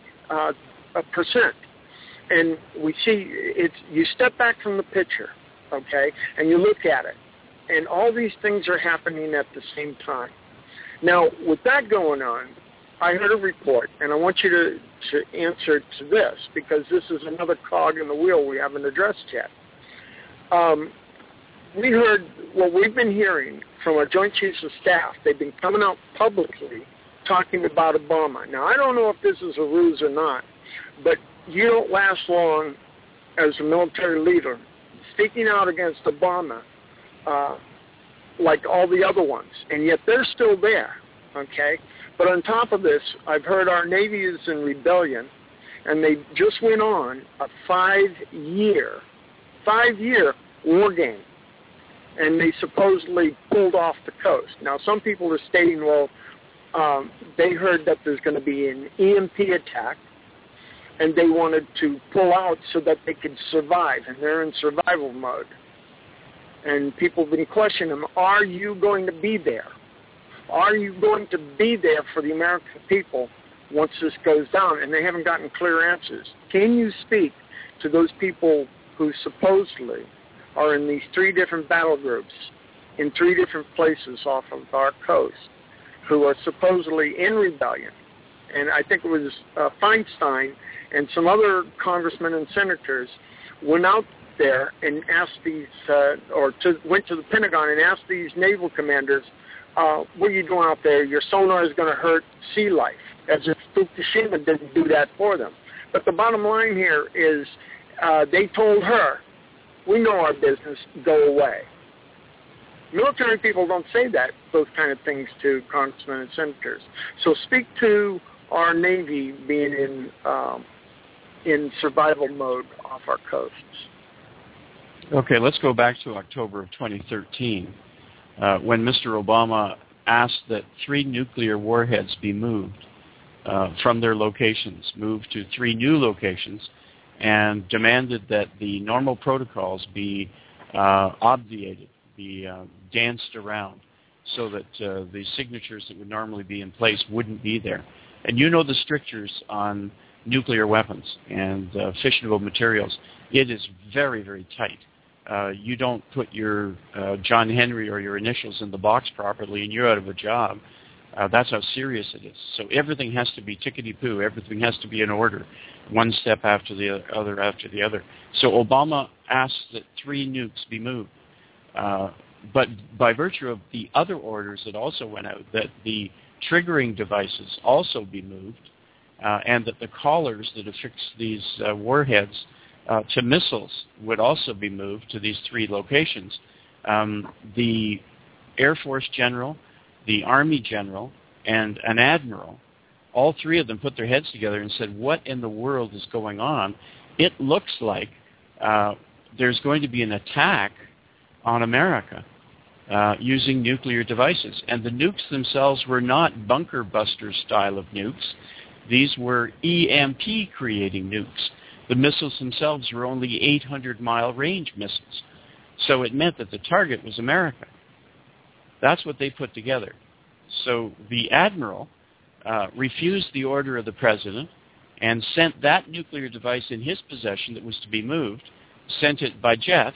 And we see you step back from the picture, okay, and you look at it, and all these things are happening at the same time. Now, with that going on, I heard a report, and I want you to answer to this, because this is another cog in the wheel we haven't addressed yet. We heard what we've been hearing from our Joint Chiefs of Staff. They've been coming out publicly talking about Obama. Now, I don't know if this is a ruse or not, but you don't last long as a military leader speaking out against Obama like all the other ones, and yet they're still there, okay? But on top of this, I've heard our Navy is in rebellion, and they just went on a 5-year war game, and they supposedly pulled off the coast. Now, some people are stating, well, they heard that there's going to be an EMP attack, and they wanted to pull out so that they could survive, and they're in survival mode. And people have been questioning them, are you going to be there? Are you going to be there for the American people once this goes down? And they haven't gotten clear answers. Can you speak to those people who supposedly are in these 3 different battle groups in 3 different places off of our coast who are supposedly in rebellion? And I think it was Feinstein and some other congressmen and senators went out there and asked these, went to the Pentagon and asked these naval commanders, what are you doing out there? Your sonar is going to hurt sea life, as if Fukushima didn't do that for them. But the bottom line here is they told her, we know our business, go away. Military people don't say those kind of things to congressmen and senators. So speak to our Navy being in survival mode off our coasts. Okay, let's go back to October of 2013, when Mr. Obama asked that 3 nuclear warheads be moved from their locations, moved to 3 new locations, and demanded that the normal protocols be obviated, be danced around, so that the signatures that would normally be in place wouldn't be there. And you know the strictures on nuclear weapons and fissionable materials. It is very, very tight. You don't put your John Henry or your initials in the box properly and you're out of a job. That's how serious it is. So everything has to be tickety-poo. Everything has to be in order, one step after the other after the other. So Obama asked that 3 nukes be moved. But by virtue of the other orders that also went out, that the triggering devices also be moved, and that the collars that affix these warheads to missiles would also be moved to these 3 locations. The Air Force General, the Army General, and an Admiral, all 3 of them put their heads together and said, what in the world is going on? It looks like there's going to be an attack on America using nuclear devices. And the nukes themselves were not bunker buster style of nukes. These were EMP-creating nukes. The missiles themselves were only 800-mile range missiles. So it meant that the target was America. That's what they put together. So the Admiral refused the order of the President and sent that nuclear device in his possession that was to be moved, sent it by jet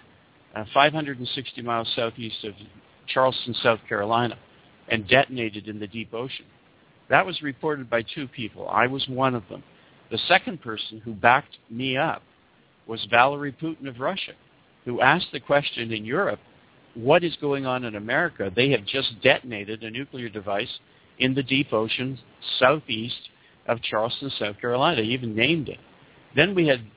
560 miles southeast of Charleston, South Carolina, and detonated in the deep ocean. That was reported by 2 people. I was one of them. The second person who backed me up was Valery Putin of Russia, who asked the question in Europe, what is going on in America? They have just detonated a nuclear device in the deep ocean southeast of Charleston, South Carolina. He even named it. Then we had,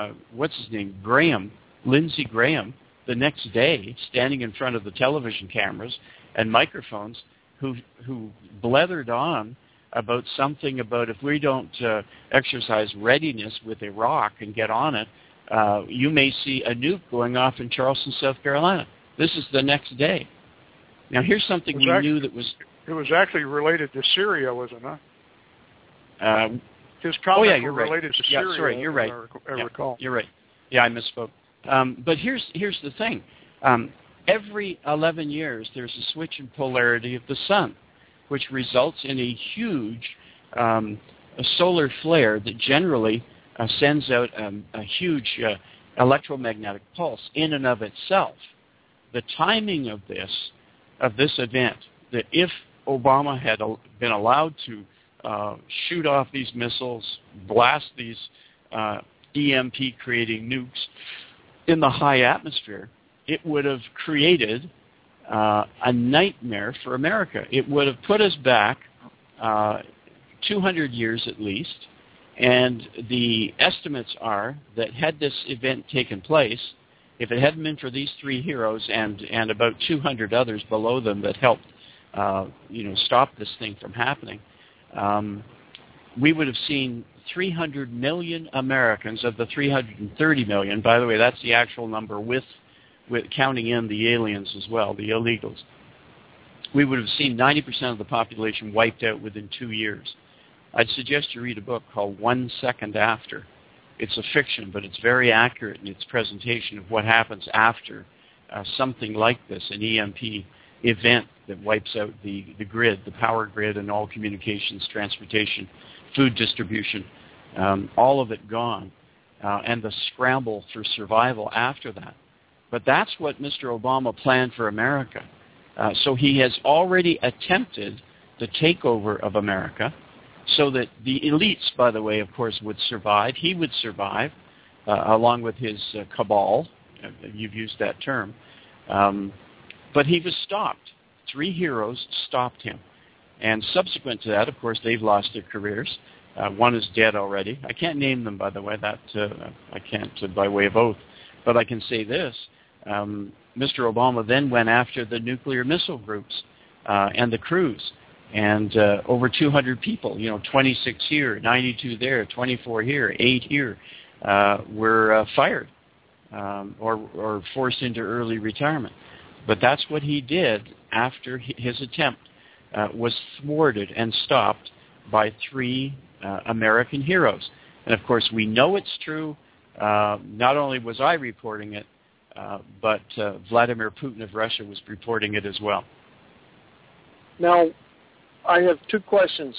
Lindsey Graham, the next day, standing in front of the television cameras and microphones, who blethered on about something about if we don't exercise readiness with Iraq and get on it, you may see a nuke going off in Charleston, South Carolina. This is the next day. Now, here's something we knew that was... It was actually related to Syria, was it not? His comments were related to Syria. Yeah, sorry, you're right. I recall. You're right. Yeah, I misspoke. But here's the thing. Every 11 years, there's a switch in polarity of the sun, which results in a huge a solar flare that generally sends out a huge electromagnetic pulse in and of itself. The timing of this event, that if Obama had been allowed to shoot off these missiles, blast these EMP-creating nukes in the high atmosphere, it would have created a nightmare for America. It would have put us back 200 years at least. And the estimates are that had this event taken place, if it hadn't been for these three heroes and about 200 others below them that helped, stop this thing from happening, we would have seen 300 million Americans of the 330 million. By the way, that's the actual number with counting in the aliens as well, the illegals. We would have seen 90% of the population wiped out within 2 years. I'd suggest you read a book called 1 Second After. It's a fiction, but it's very accurate in its presentation of what happens after something like this, an EMP event that wipes out the grid, the power grid, and all communications, transportation, food distribution, all of it gone, and the scramble for survival after that. But that's what Mr. Obama planned for America. So he has already attempted the takeover of America so that the elites, by the way, of course, would survive. He would survive, along with his cabal. You've used that term. But he was stopped. 3 heroes stopped him. And subsequent to that, of course, they've lost their careers. One is dead already. I can't name them, by the way. That I can't by way of oath. But I can say this. Mr. Obama then went after the nuclear missile groups and the crews. And over 200 people, 26 here, 92 there, 24 here, 8 here, were fired or forced into early retirement. But that's what he did after his attempt was thwarted and stopped by 3 American heroes. And, of course, we know it's true. Not only was I reporting it, but Vladimir Putin of Russia was reporting it as well. Now, I have 2 questions.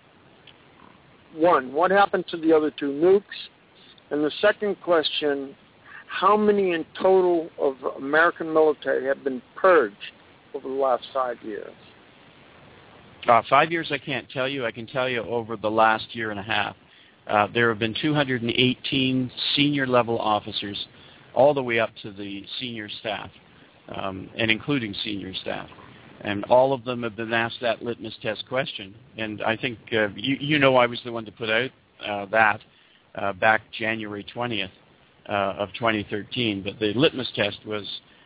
One, what happened to the other 2 nukes? And the second question, how many in total of American military have been purged over the last 5 years? 5 years I can't tell you. I can tell you over the last year and a half. There have been 218 senior-level officers all the way up to the senior staff, and including senior staff. And all of them have been asked that litmus test question. And I think, I was the one to put out that back January 20th of 2013. But the litmus test was,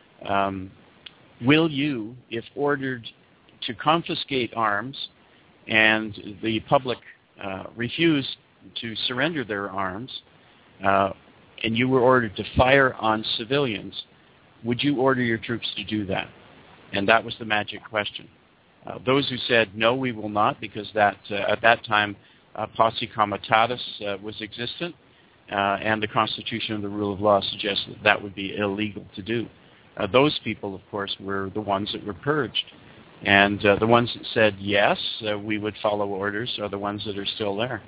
will you, if ordered to confiscate arms and the public refused to surrender their arms, and you were ordered to fire on civilians, would you order your troops to do that? And that was the magic question. Those who said, no, we will not, because that at that time, posse comitatus was existent, and the Constitution and the rule of law suggested that would be illegal to do. Those people, of course, were the ones that were purged. And the ones that said, yes, we would follow orders, are the ones that are still there.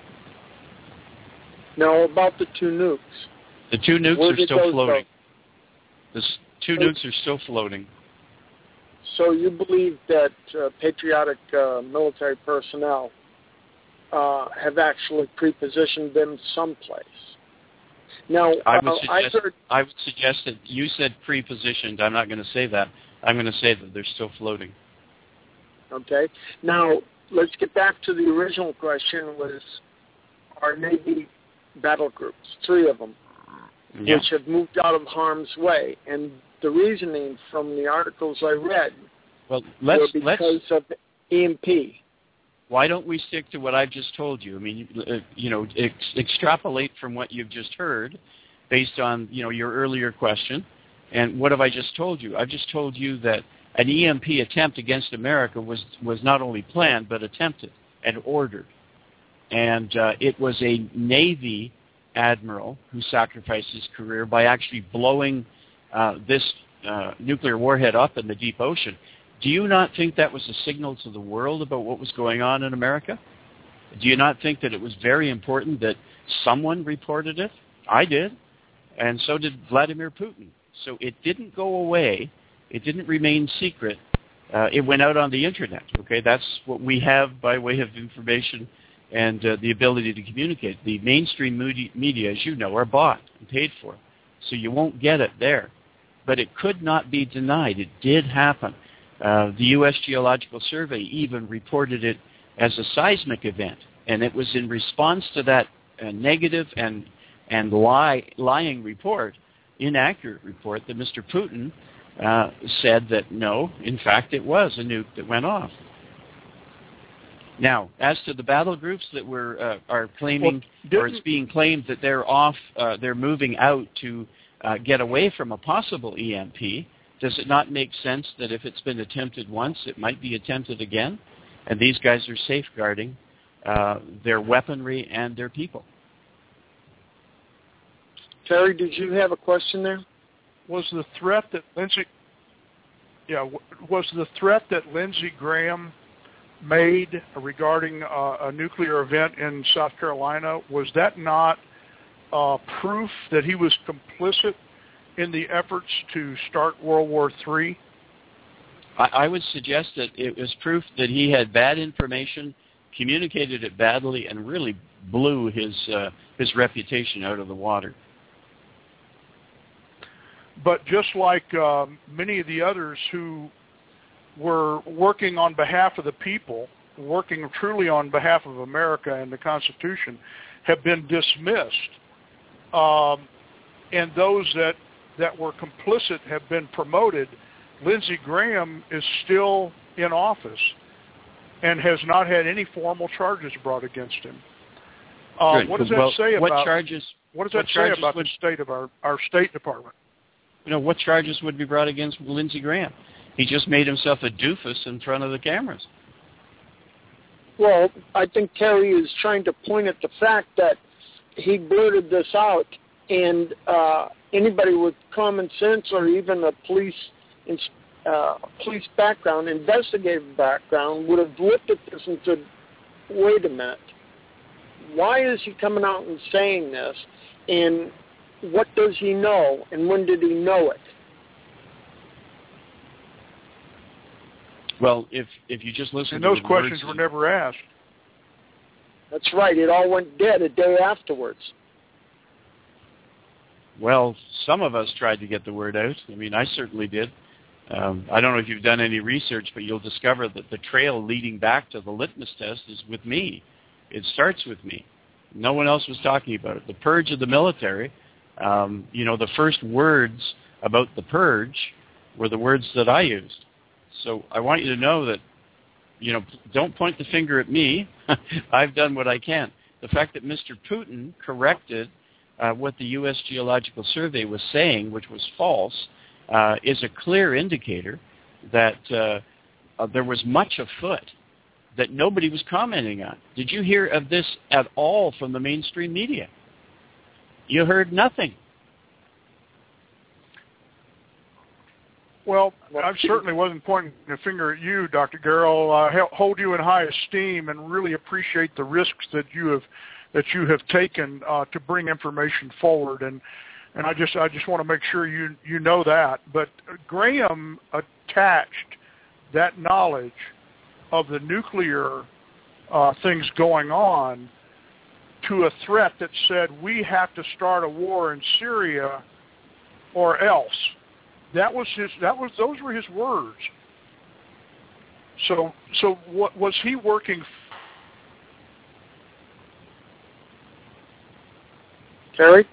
Now, about the 2 nukes. The 2 nukes are still floating. The 2 nukes are still floating. So you believe that patriotic military personnel have actually pre-positioned them someplace? Now, I would suggest that you said pre-positioned. I'm not going to say that. I'm going to say that they're still floating. Okay. Now, let's get back to the original question, was our Navy battle groups, 3 of them, which have moved out of harm's way. And the reasoning from the articles I read were because of EMP. Why don't we stick to what I've just told you? I mean, extrapolate from what you've just heard based on, your earlier question. And what have I just told you? I've just told you that an EMP attempt against America was not only planned, but attempted and ordered. And it was a Navy admiral who sacrificed his career by actually blowing this nuclear warhead up in the deep ocean. Do you not think that was a signal to the world about what was going on in America? Do you not think that it was very important that someone reported it? I did, and so did Vladimir Putin. So it didn't go away. It didn't remain secret. It went out on the Internet, okay? That's what we have by way of information and the ability to communicate. The mainstream media, as you know, are bought and paid for. So you won't get it there. But it could not be denied. It did happen. The U.S. Geological Survey even reported it as a seismic event, and it was in response to that negative and lying report, inaccurate report, that Mr. Putin said that no, in fact, it was a nuke that went off. Now, as to the battle groups that are claiming, or it's being claimed that they're off, they're moving out to get away from a possible EMP, does it not make sense that if it's been attempted once, it might be attempted again? And these guys are safeguarding their weaponry and their people. Terry, did you have a question there? Was the threat that Lindsey Graham made regarding a nuclear event in South Carolina, was that not proof that he was complicit in the efforts to start World War III? I would suggest that it was proof that he had bad information, communicated it badly, and really blew his reputation out of the water. But just like many of the others who were working on behalf of the people, working truly on behalf of America and the Constitution, have been dismissed. And those that were complicit have been promoted. Lindsey Graham is still in office and has not had any formal charges brought against him. What does that say about the state of our State Department? What charges would be brought against Lindsey Graham? He just made himself a doofus in front of the cameras. Well, I think Terry is trying to point at the fact that he blurted this out, and anybody with common sense or even a police background, investigative background, would have looked at this and said, wait a minute, why is he coming out and saying this, and what does he know, and when did he know it? Well, if you just listen and to those questions were never asked. That's right. It all went dead a day afterwards. Well, some of us tried to get the word out. I mean, I certainly did. I don't know if you've done any research, but you'll discover that the trail leading back to the litmus test is with me. It starts with me. No one else was talking about it. The purge of the military, the first words about the purge were the words that I used. So I want you to know that, don't point the finger at me. I've done what I can. The fact that Mr. Putin corrected what the U.S. Geological Survey was saying, which was false, is a clear indicator that there was much afoot that nobody was commenting on. Did you hear of this at all from the mainstream media? You heard nothing. Well, I certainly wasn't pointing a finger at you, Dr. Garrell. I hold you in high esteem and really appreciate the risks that you have taken to bring information forward. And I just want to make sure you know that. But Graham attached that knowledge of the nuclear things going on to a threat that said we have to start a war in Syria or else. Those were his words. So what was he working? Terry?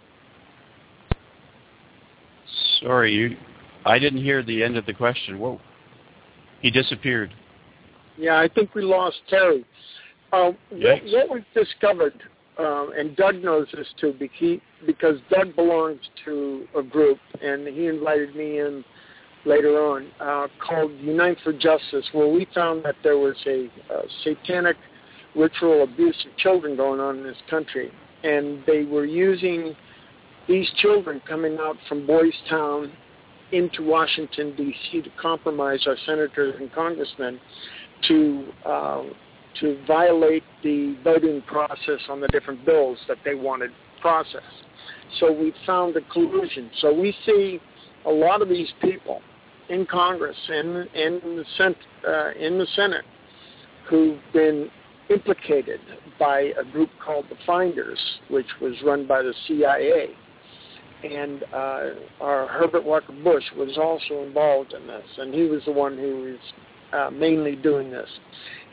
Sorry, I didn't hear the end of the question. Whoa. He disappeared. Yeah, I think we lost Terry. What we've discovered, and Doug knows this too, because Doug belongs to a group, and he invited me in later on, called Unite for Justice, where we found that there was a satanic ritual abuse of children going on in this country. And they were using these children coming out from Boys Town into Washington, D.C. to compromise our senators and congressmen to violate the voting process on the different bills that they wanted processed. So we found a collusion. So we see a lot of these people in Congress and in the Senate who've been implicated by a group called the Finders, which was run by the CIA. And our Herbert Walker Bush was also involved in this, and he was the one who was mainly doing this.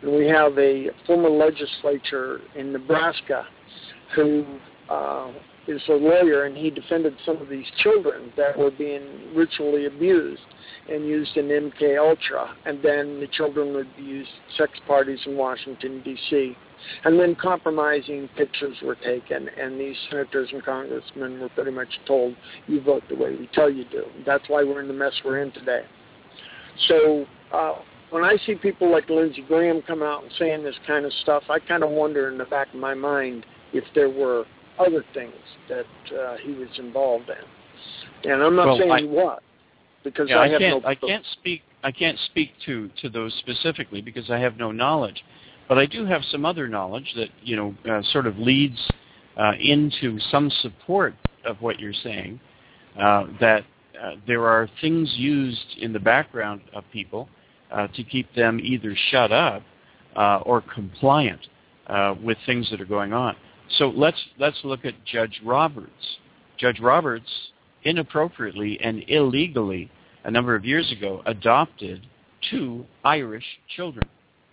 And we have a former legislator in Nebraska who is a lawyer, and he defended some of these children that were being ritually abused and used in MK Ultra, and then the children would use sex parties in Washington, D.C. And then compromising pictures were taken, and these senators and congressmen were pretty much told, you vote the way we tell you to. That's why we're in the mess we're in today. So when I see people like Lindsey Graham come out and saying this kind of stuff, I kind of wonder in the back of my mind if there were other things that he was involved in. And I'm not saying what, because I can't speak to those specifically because I have no knowledge. But I do have some other knowledge that, sort of leads into some support of what you're saying, that there are things used in the background of people to keep them either shut up or compliant with things that are going on. So let's look at Judge Roberts. Judge Roberts inappropriately and illegally a number of years ago adopted 2 Irish children.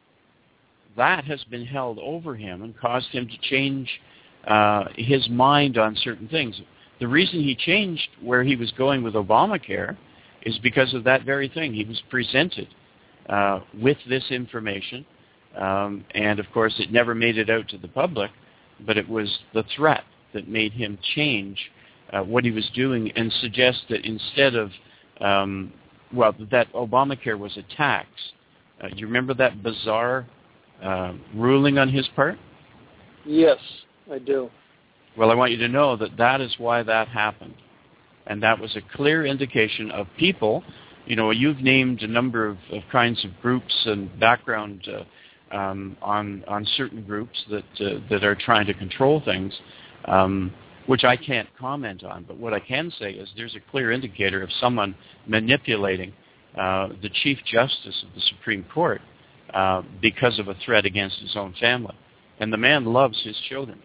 That has been held over him and caused him to change his mind on certain things. The reason he changed where he was going with Obamacare is because of that very thing. He was presented with this information, and of course it never made it out to the public, but it was the threat that made him change what he was doing and suggest that instead of, that Obamacare was a tax. Do you remember that bizarre ruling on his part? Yes, I do. Well, I want you to know that is why that happened. And that was a clear indication of people. You've named a number of kinds of groups and background on certain groups that are trying to control things, which I can't comment on. But what I can say is there's a clear indicator of someone manipulating the Chief Justice of the Supreme Court because of a threat against his own family. And the man loves his children.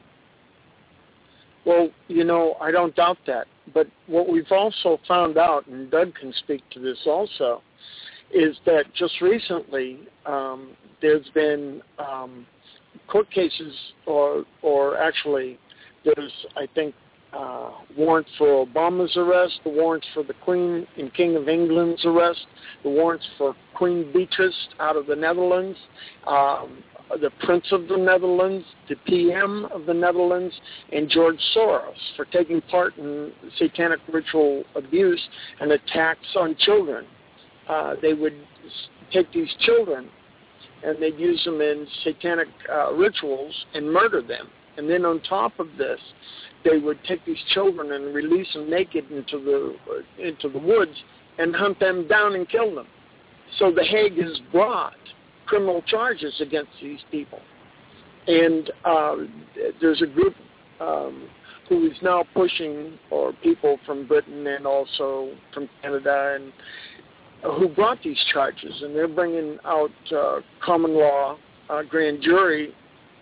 Well, I don't doubt that. But what we've also found out, and Doug can speak to this also, is that just recently there's been court cases, or actually there's, I think, warrants for Obama's arrest, the warrants for the Queen and King of England's arrest, the warrants for Queen Beatrice out of the Netherlands, the Prince of the Netherlands, the PM of the Netherlands, and George Soros for taking part in satanic ritual abuse and attacks on children. They would take these children and they'd use them in satanic rituals and murder them. And then on top of this, they would take these children and release them naked into the woods and hunt them down and kill them. So the Hague has brought criminal charges against these people. And there's a group who is now pushing, or people from Britain and also from Canada, and who brought these charges, and they're bringing out common law grand jury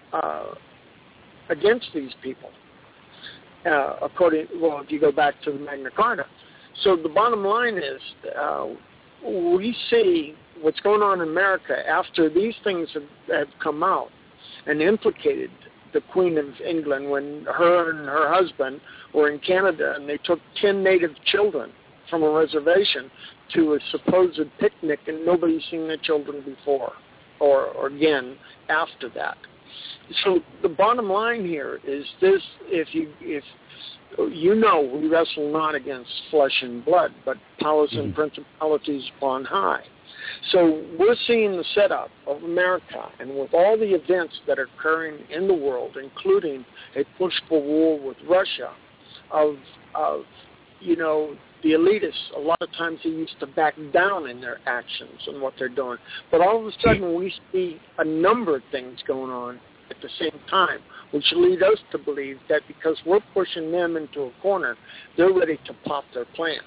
against these people. If you go back to the Magna Carta. So the bottom line is we see what's going on in America after these things have come out and implicated the Queen of England when her and her husband were in Canada and they took 10 native children from a reservation to a supposed picnic, and nobody's seen the children before or again after that. So the bottom line here is this: if we wrestle not against flesh and blood, but powers and principalities upon high. So we're seeing the setup of America, and with all the events that are occurring in the world, including a push for war with Russia, of the elitists, a lot of times they used to back down in their actions and what they're doing. But all of a sudden we see a number of things going on at the same time, which lead us to believe that because we're pushing them into a corner, they're ready to pop their plans.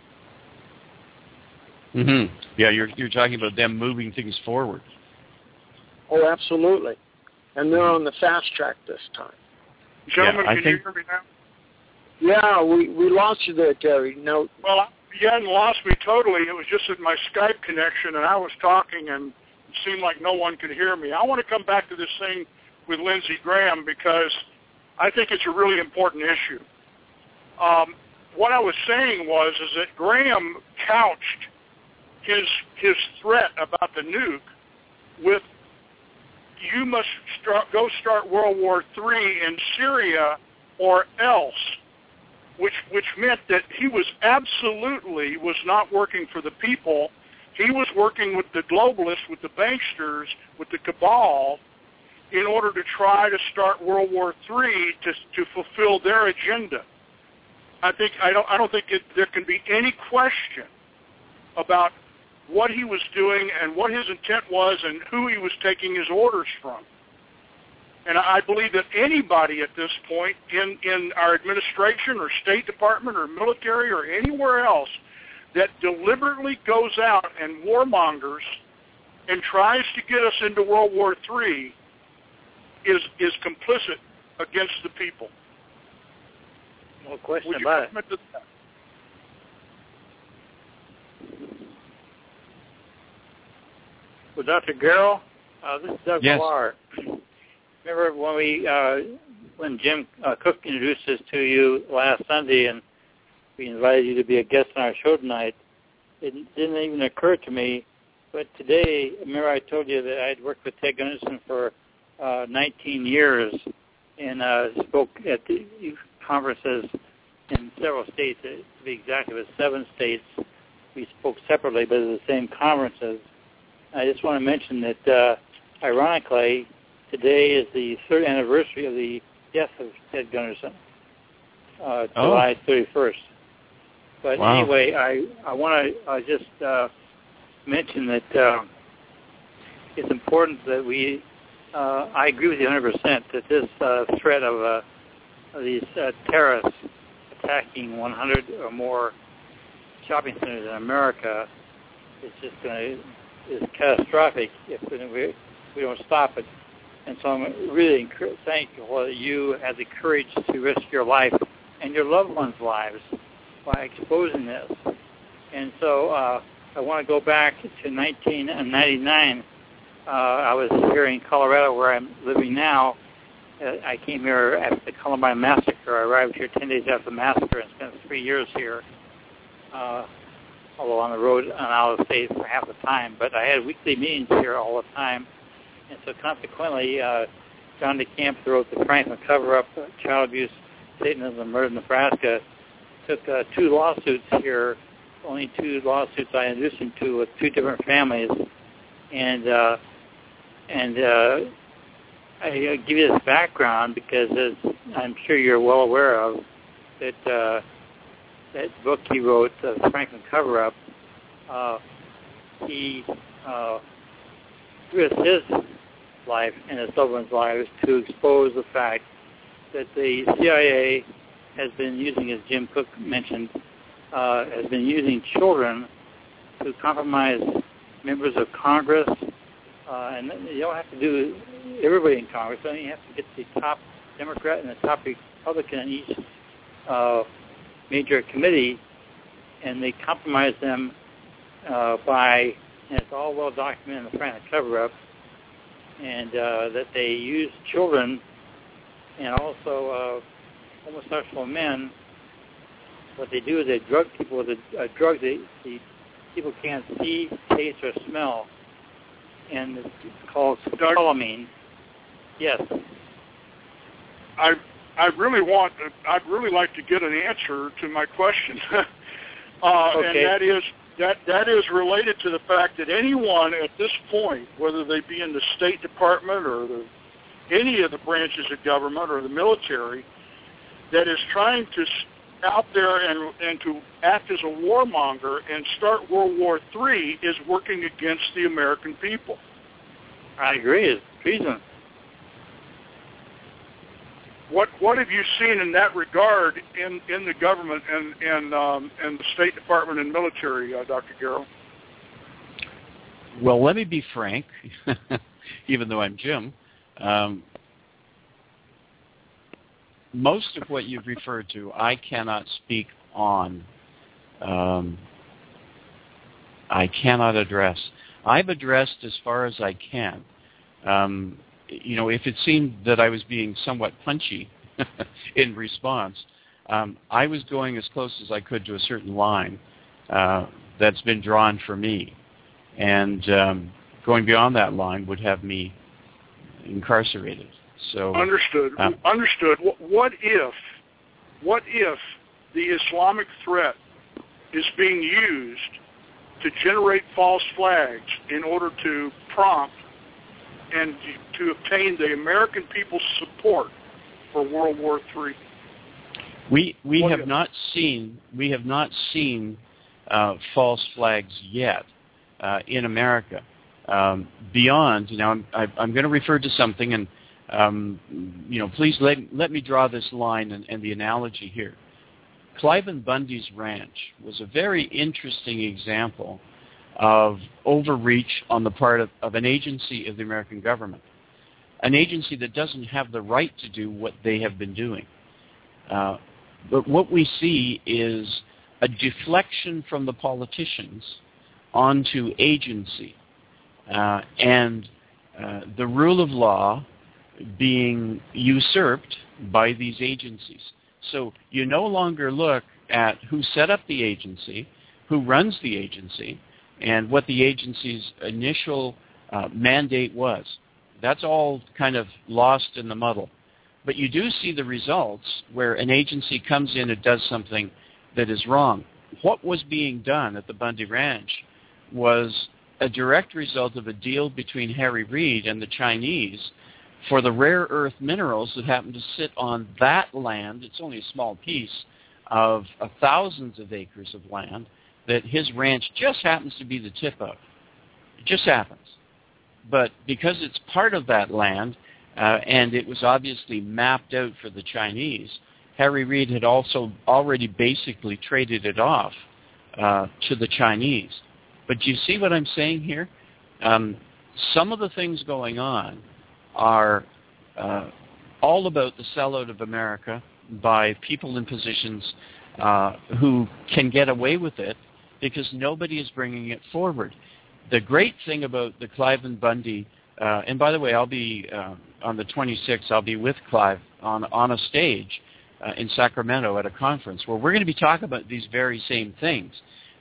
Mm-hmm. Yeah, you're talking about them moving things forward. Oh, absolutely. And they're on the fast track this time. Gentlemen, can you hear me now? Yeah, we lost you there, Terry. No. Well, you hadn't lost me totally. It was just that my Skype connection, and I was talking, and It seemed like no one could hear me. I want to come back to this thing with Lindsey Graham because I think it's a really important issue. What I was saying is that Graham couched his threat about the nuke with, you must go start World War III in Syria or else, which meant that he was not working for the people. He was working with the globalists, with the banksters, with the cabal, in order to try to start World War III to fulfill their agenda. I don't think there can be any question about what he was doing and what his intent was and who he was taking his orders from. And I believe that anybody at this point in our administration or State Department or military or anywhere else that deliberately goes out and warmongers and tries to get us into World War III is complicit against the people. No question about it. Well, Dr. Garrell, this is Doug Millar. Remember when Jim Cook introduced us to you last Sunday and we invited you to be a guest on our show tonight? It didn't even occur to me, but today, remember I told you that I had worked with Ted Gunderson for 19 years and spoke at the conferences in several states. To be exact, it was 7 states. We spoke separately, but at the same conferences. I just want to mention that, ironically, today is the 3rd anniversary of the death of Ted Gunderson, July 31st. But anyway, I want to just mention that it's important that we, I agree with you 100% that this threat of these terrorists attacking 100 or more shopping centers in America is catastrophic if we don't stop it. And so I'm really thankful that you had the courage to risk your life and your loved ones' lives by exposing this. And so I want to go back to 1999. I was here in Colorado where I'm living now. I came here after the Columbine Massacre. I arrived here 10 days after the massacre and spent 3 years here, although on the road and out of state for half the time. But I had weekly meetings here all the time. And so consequently, John DeCamp, who wrote the Franklin Cover-Up, Child Abuse, Satanism, Murder in Nebraska, took 2 lawsuits here, only 2 lawsuits I introduced him to with 2 different families. And I give you this background because, as I'm sure you're well aware of, that that book he wrote, The Franklin Cover-Up, he risked his life and his loved ones' lives to expose the fact that the CIA has been using, as Jim Cook mentioned, has been using children to compromise members of Congress. And you don't have to do everybody in Congress. I mean, you have to get the top Democrat and the top Republican in each major committee, and they compromise them by, and it's all well documented in the Franklin Cover-Up, and that they use children and also homosexual men. What they do is they drug people with a drug that the people can't see, taste, or smell, and it's called scopolamine. Yes. I'd really like to get an answer to my question, okay. And that is related to the fact that anyone at this point, whether they be in the State Department or any of the branches of government or the military, that is trying to out there and to act as a warmonger and start World War III is working against the American people. I agree. It's treason. What have you seen in that regard in the government and the State Department and military, Dr. Garrell? Well, let me be frank, even though I'm Jim. Most of what you've referred to, I cannot speak on. I cannot address. I've addressed as far as I can. If it seemed that I was being somewhat punchy in response, I was going as close as I could to a certain line that's been drawn for me. And going beyond that line would have me incarcerated. So understood. Understood. What if the Islamic threat is being used to generate false flags in order to prompt and to obtain the American people's support for World War III? We have not seen false flags yet in America. Beyond, I'm going to refer to something, and please let me draw this line and the analogy here. Cliven Bundy's ranch was a very interesting example of overreach on the part of an agency of the American government, an agency that doesn't have the right to do what they have been doing. But what we see is a deflection from the politicians onto agency, and the rule of law being usurped by these agencies. So you no longer look at who set up the agency, who runs the agency, and what the agency's initial mandate was. That's all kind of lost in the muddle. But you do see the results where an agency comes in and does something that is wrong. What was being done at the Bundy Ranch was a direct result of a deal between Harry Reid and the Chinese for the rare earth minerals that happen to sit on that land. It's only a small piece of thousands of acres of land that his ranch just happens to be the tip of. It just happens. But because it's part of that land, and it was obviously mapped out for the Chinese, Harry Reid had also already basically traded it off to the Chinese. But do you see what I'm saying here? Some of the things going on are all about the sellout of America by people in positions who can get away with it because nobody is bringing it forward. The great thing about the Cliven Bundy, and by the way, I'll be on the 26th, I'll be with Clive on a stage in Sacramento at a conference where we're going to be talking about these very same things,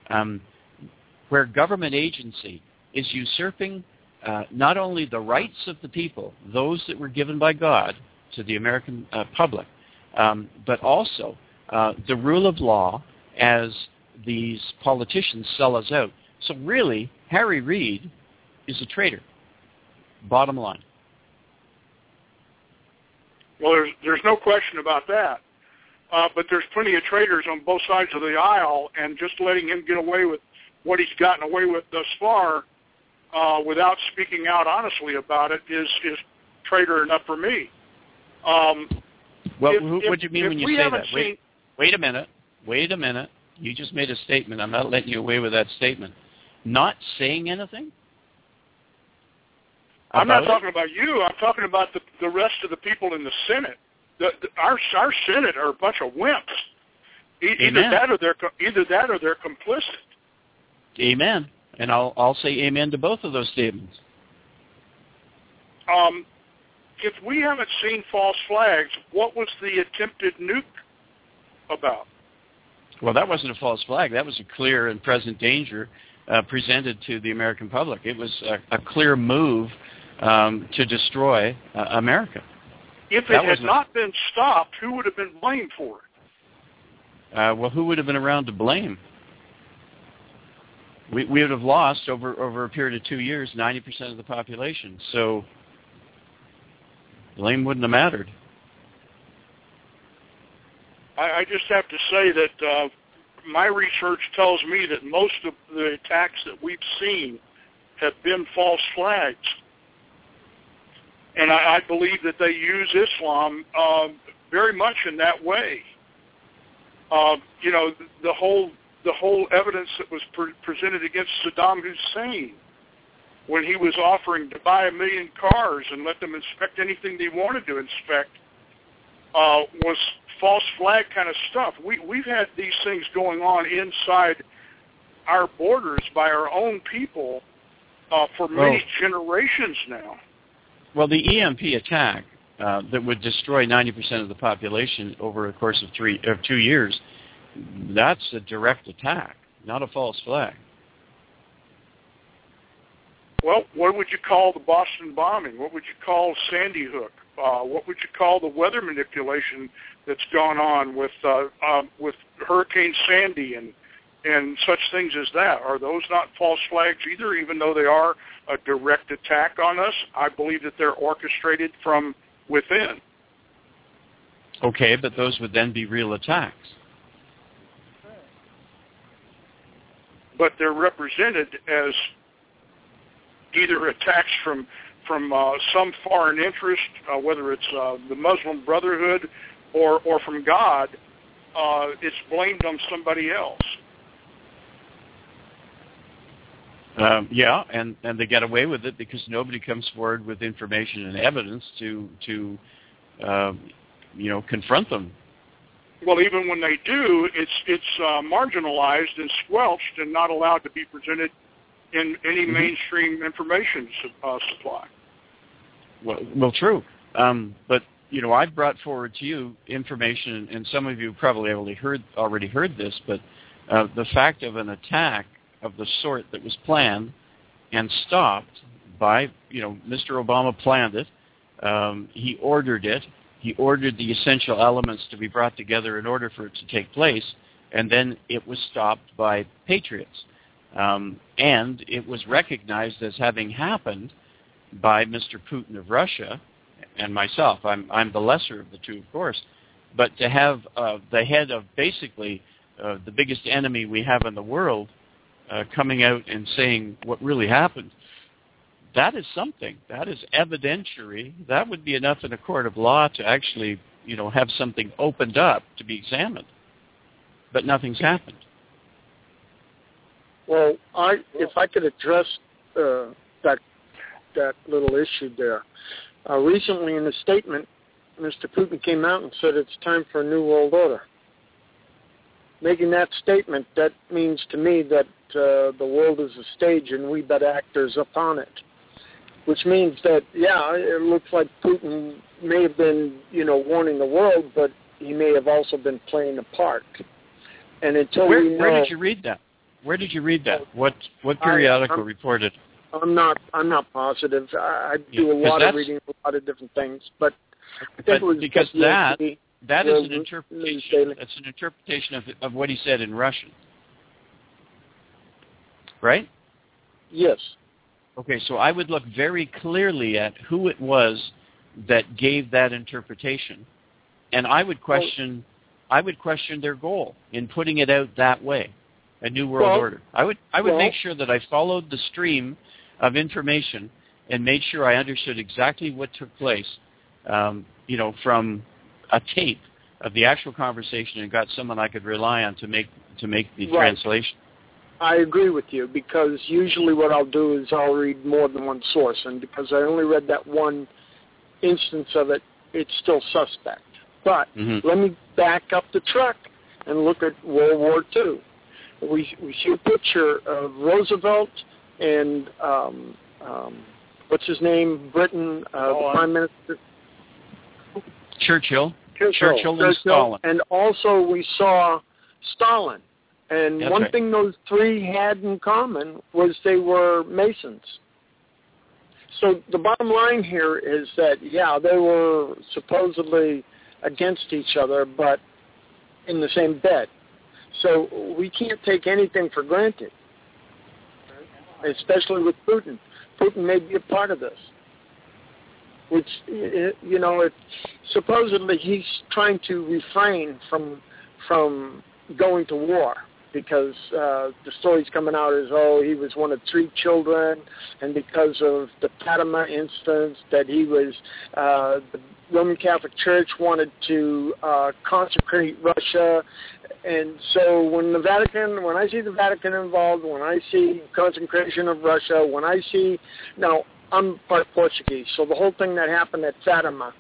where government agency is usurping not only the rights of the people, those that were given by God to the American public, but also the rule of law as these politicians sell us out. So really, Harry Reid is a traitor, bottom line. Well, there's no question about that. But there's plenty of traitors on both sides of the aisle, and just letting him get away with what he's gotten away with thus far without speaking out honestly about it is traitor enough for me. What do you mean when you say that? Wait a minute. You just made a statement. I'm not letting you away with that statement. Not saying anything? I'm not talking about you. I'm talking about the rest of the people in the Senate. Our Senate are a bunch of wimps. Either that or they're complicit. Amen. And I'll say amen to both of those statements. If we haven't seen false flags, what was the attempted nuke about? Well, that wasn't a false flag. That was a clear and present danger presented to the American public. It was a clear move to destroy America. If it had not been stopped, who would have been blamed for it? Well, who would have been around to blame? We would have lost over a period of 2 years 90% of the population. So blame wouldn't have mattered. I just have to say that my research tells me that most of the attacks that we've seen have been false flags. And I believe that they use Islam very much in that way. The whole evidence that was presented against Saddam Hussein when he was offering to buy 1 million cars and let them inspect anything they wanted to inspect was false flag kind of stuff. We've had these things going on inside our borders by our own people for many generations now. Well, the EMP attack that would destroy 90% of the population over a course of 2 years, that's a direct attack, not a false flag. Well, what would you call the Boston bombing? What would you call Sandy Hook? What would you call the weather manipulation that's gone on with Hurricane Sandy and such things as that? Are those not false flags either, even though they are a direct attack on us? I believe that they're orchestrated from within. Okay, but those would then be real attacks. But they're represented as either attacks from some foreign interest, whether it's the Muslim Brotherhood or from God. It's blamed on somebody else. Yeah, and they get away with it because nobody comes forward with information and evidence to confront them. Well, even when they do, it's marginalized and squelched and not allowed to be presented in any mainstream information supply. Well, true. But I've brought forward to you information, and some of you probably already heard this, but the fact of an attack of the sort that was planned and stopped by, Mr. Obama planned it. He ordered it. He ordered the essential elements to be brought together in order for it to take place, and then it was stopped by patriots. And it was recognized as having happened by Mr. Putin of Russia and myself. I'm the lesser of the two, of course. But to have the head of basically the biggest enemy we have in the world coming out and saying what really happened, that is something. That is evidentiary. That would be enough in a court of law to actually, have something opened up to be examined. But nothing's happened. Well, if I could address that little issue there. Recently in a statement, Mr. Putin came out and said it's time for a new world order. Making that statement, that means to me that the world is a stage and we but actors upon it. Which means that, it looks like Putin may have been, warning the world, but he may have also been playing a part. And until we know... Where did you read that? Where did you read that? What periodical reported? I'm not positive. I do a lot of reading, a lot of different things, but I think it was because that is an interpretation. That's an interpretation of what he said in Russian, right? Yes. Okay, so I would look very clearly at who it was that gave that interpretation, and I would question their goal in putting it out that way. A new world order. I would make sure that I followed the stream of information and made sure I understood exactly what took place, from a tape of the actual conversation and got someone I could rely on to make the translation. I agree with you, because usually what I'll do is I'll read more than one source, and because I only read that one instance of it, it's still suspect. But let me back up the truck and look at World War II. We see a picture of Roosevelt and what's his name, Britain, the Prime Minister? Churchill and Stalin. And also we saw Stalin. And That's one right. thing those three had in common was they were Masons. So the bottom line here is that, they were supposedly against each other, but in the same bed. So we can't take anything for granted, especially with Putin. Putin may be a part of this, which, supposedly he's trying to refrain from going to war, because the stories coming out is, he was one of 3 children, and because of the Fatima instance that he was, the Roman Catholic Church wanted to consecrate Russia. And so when I see the Vatican involved, when I see consecration of Russia, now I'm part Portuguese, so the whole thing that happened at Fatima,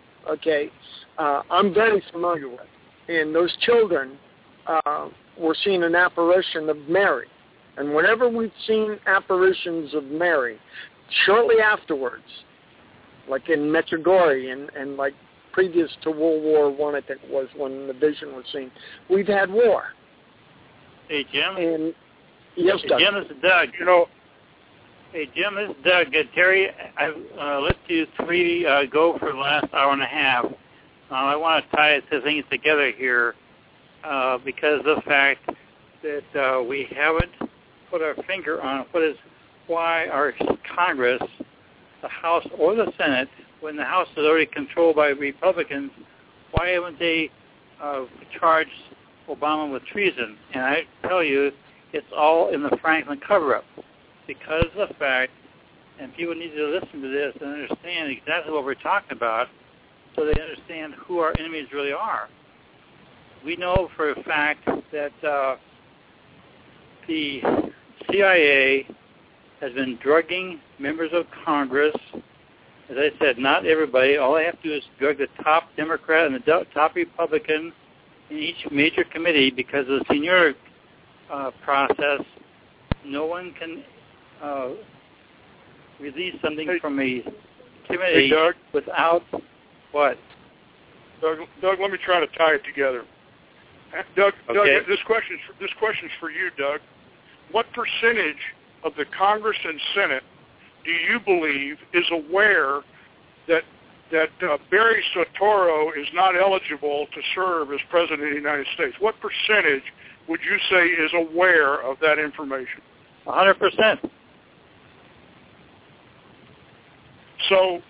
I'm very familiar with. And those children were seeing an apparition of Mary. And whenever we've seen apparitions of Mary, shortly afterwards, like in Medjugorje and like previous to World War I, I think it was when the vision was seen, we've had war. Hey, Jim. And yes, Doug. Jim, this is Doug. Hey, Jim, this is Doug. Terry, I let you three go for the last hour and a half. I want to tie the things together here because of the fact that we haven't put our finger on why our Congress, the House or the Senate, when the House is already controlled by Republicans, why haven't they charged Obama with treason? And I tell you, it's all in the Franklin cover-up because of the fact, and people need to listen to this and understand exactly what we're talking about so they understand who our enemies really are. We know for a fact that the CIA has been drugging members of Congress. As I said, not everybody. All they have to do is drug the top Democrat and the top Republican in each major committee because of the senior process. No one can release something from a committee without what? Doug, let me try to tie it together. Doug, okay. Doug, this question's for you, Doug. What percentage of the Congress and Senate do you believe is aware that Barry Soetoro is not eligible to serve as President of the United States? What percentage would you say is aware of that information? 100%. So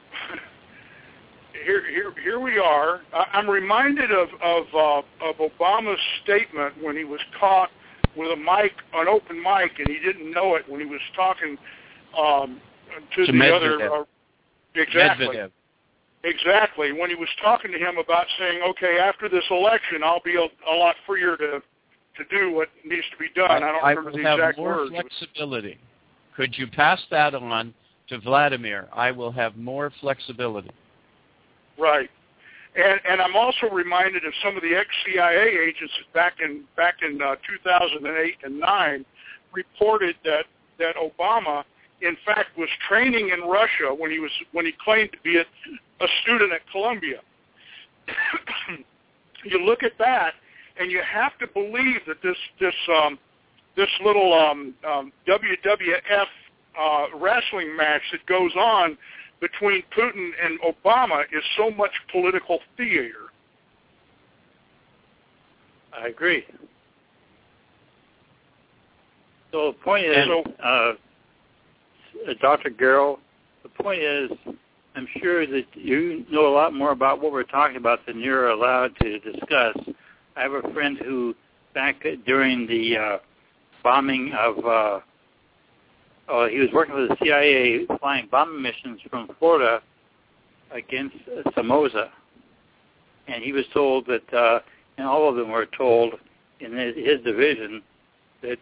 here we are. I'm reminded of Obama's statement when he was caught with an open mic, and he didn't know it when he was talking to the Medvedev. other. Exactly. Medvedev. Exactly. When he was talking to him about saying, okay, after this election, I'll be a lot freer to do what needs to be done. I don't remember the exact words. I will have more flexibility. Could you pass that on to Vladimir? I will have more flexibility. Right. And I'm also reminded of some of the ex-CIA agents back in 2008 and 2009 reported that Obama, in fact, was training in Russia when he claimed to be a student at Columbia. You look at that, and you have to believe that this little WWF wrestling match that goes on between Putin and Obama is so much political theater. I agree. So the point is, Dr. Garrell, the point is, I'm sure that you know a lot more about what we're talking about than you're allowed to discuss. I have a friend who, back during the bombing of he was working for the CIA flying bombing missions from Florida against Somoza. And he was told that, and all of them were told in his division, that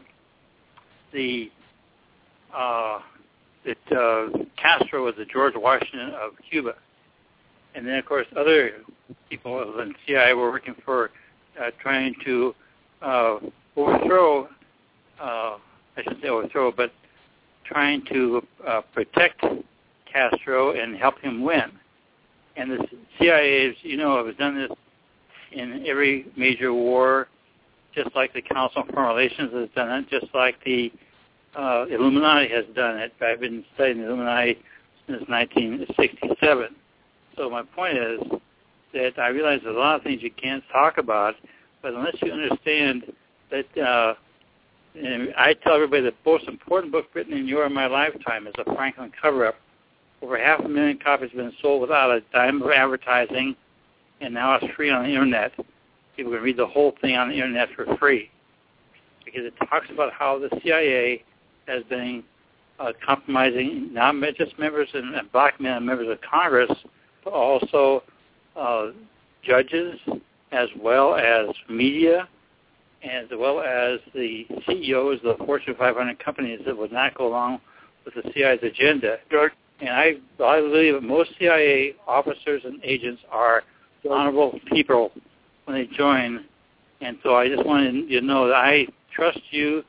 Castro was the George Washington of Cuba. And then, of course, other people in the CIA were working for trying to overthrow, I shouldn't say overthrow, but trying to protect Castro and help him win. And the CIA, as you know, has done this in every major war, just like the Council on Foreign Relations has done it, just like the Illuminati has done it. I've been studying the Illuminati since 1967. So my point is that I realize there's a lot of things you can't talk about, but unless you understand that and I tell everybody the most important book written in your and my lifetime is The Franklin Cover-Up. Over 500,000 copies have been sold without a dime of advertising, and now it's free on the Internet. People can read the whole thing on the Internet for free because it talks about how the CIA has been compromising not just members and blackmailing members of Congress, but also judges as well as media, as well as the CEOs of the Fortune 500 companies that would not go along with the CIA's agenda. And I believe that most CIA officers and agents are honorable people when they join. And so I just wanted you to know that I trust you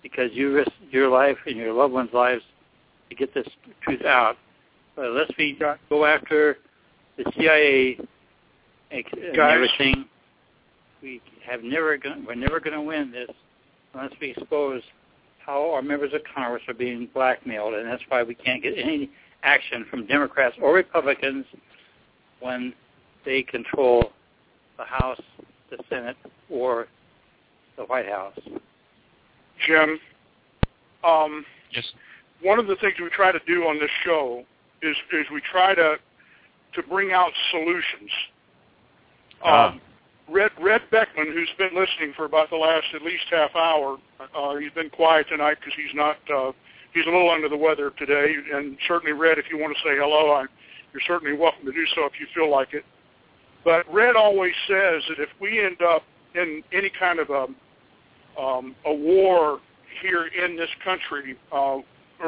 because you risk your life and your loved ones' lives to get this truth out. But unless we go after the CIA and everything, we're never going to win this unless we expose how our members of Congress are being blackmailed, and that's why we can't get any action from Democrats or Republicans when they control the House, the Senate, or the White House. Jim, yes. One of the things we try to do on this show is we try to bring out solutions. Red Beckman, who's been listening for about the last at least half hour, he's been quiet tonight because he's a little under the weather today. And certainly, Red, if you want to say hello, you're certainly welcome to do so if you feel like it. But Red always says that if we end up in any kind of a war here in this country, a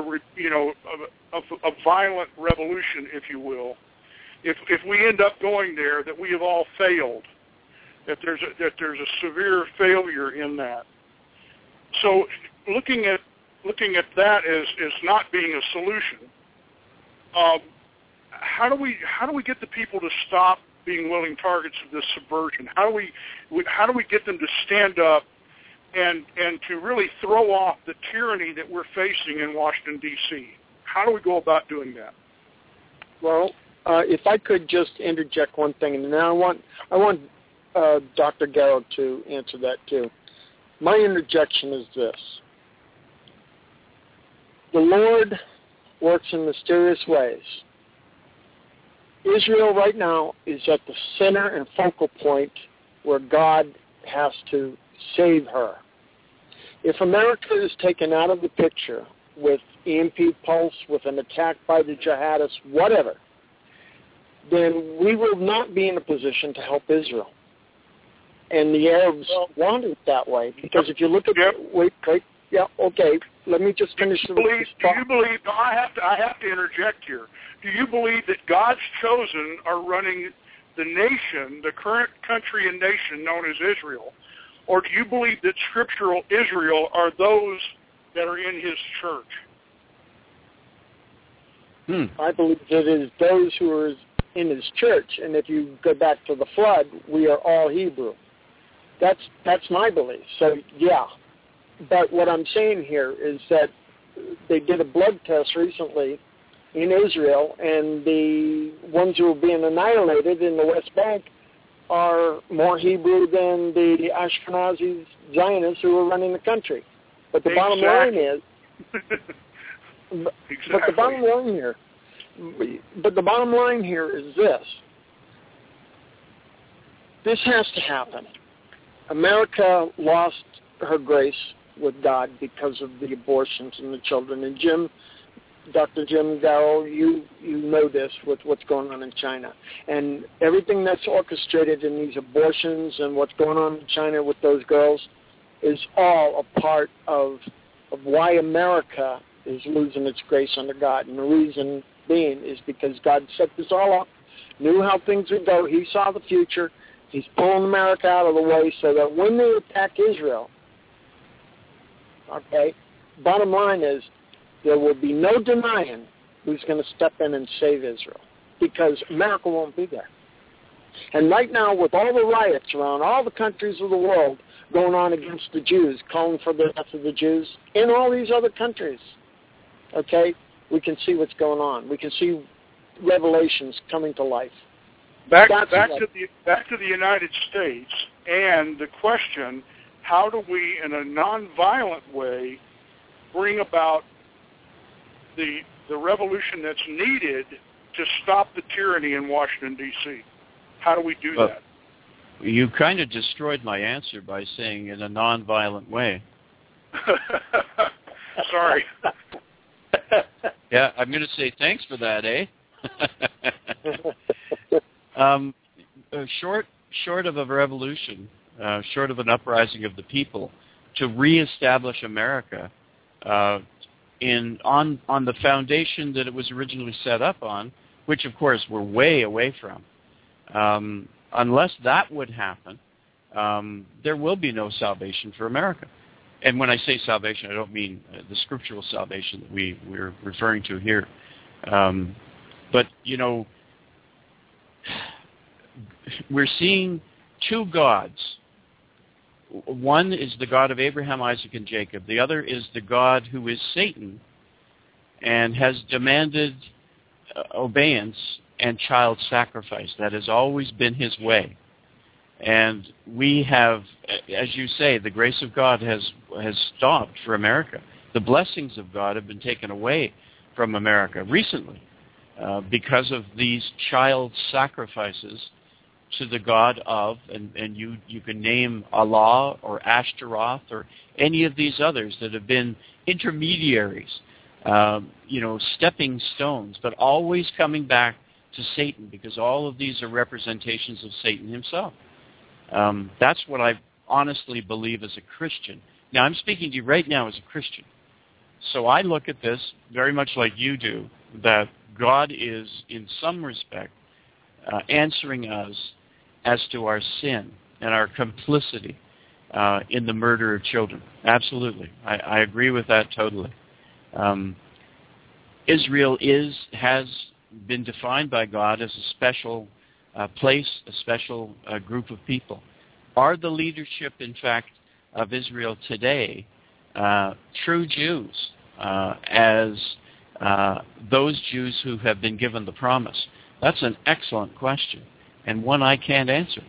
violent revolution, if you will, if we end up going there, that we have all failed. That there's a severe failure in that. So looking at that as not being a solution, how do we get the people to stop being willing targets of this subversion? How do we get them to stand up and to really throw off the tyranny that we're facing in Washington, D.C.? How do we go about doing that? Well, if I could just interject one thing, and then I want Dr. Garrow to answer that too. My interjection is this. The Lord works in mysterious ways. Israel right now is at the center and focal point where God has to save her. If America is taken out of the picture with EMP pulse, with an attack by the jihadists, whatever, then we will not be in a position to help Israel. And the Arabs want it that way, because if you look at let me just finish. Do you believe? I have to interject here. Do you believe that God's chosen are running the nation, the current country and nation known as Israel, or do you believe that scriptural Israel are those that are in His church? I believe that it is those who are in His church, and if you go back to the flood, we are all Hebrew. That's my belief. So, yeah. But what I'm saying here is that they did a blood test recently in Israel, and the ones who are being annihilated in the West Bank are more Hebrew than the Ashkenazi Zionists who are running the country. But the bottom line is... But the bottom line here is this. This has to happen. America lost her grace with God because of the abortions and the children. And Dr. Jim Garrow, you know this with what's going on in China. And everything that's orchestrated in these abortions and what's going on in China with those girls is all a part of why America is losing its grace under God. And the reason being is because God set this all up, knew how things would go. He saw the future. He's pulling America out of the way so that when they attack Israel, bottom line is there will be no denying who's going to step in and save Israel, because America won't be there. And right now, with all the riots around all the countries of the world going on against the Jews, calling for the death of the Jews, in all these other countries, we can see what's going on. We can see revelations coming to life. Back to the United States, and the question, how do we, in a nonviolent way, bring about the revolution that's needed to stop the tyranny in Washington, D.C.? How do we do that? You kind of destroyed my answer by saying in a nonviolent way. Sorry. Yeah, I'm going to say thanks for that, eh? Short of a revolution, short of an uprising of the people, to reestablish America on the foundation that it was originally set up on, which of course we're way away from. Unless that would happen, there will be no salvation for America. And when I say salvation, I don't mean the scriptural salvation that we're referring to here. But, we're seeing two gods. One is the God of Abraham, Isaac, and Jacob. The other is the God who is Satan and has demanded obedience and child sacrifice. That has always been his way. And we have, as you say, the grace of God has stopped for America. The blessings of God have been taken away from America recently because of these child sacrifices to the god of, and you can name Allah or Ashtaroth or any of these others that have been intermediaries, stepping stones, but always coming back to Satan, because all of these are representations of Satan himself. That's what I honestly believe as a Christian. Now, I'm speaking to you right now as a Christian. So I look at this very much like you do, that God is, in some respect, answering us as to our sin and our complicity in the murder of children. Absolutely. I agree with that totally. Israel has been defined by God as a special place, a special group of people. Are the leadership, in fact, of Israel today true Jews, as those Jews who have been given the promise? That's an excellent question, and one I can't answer.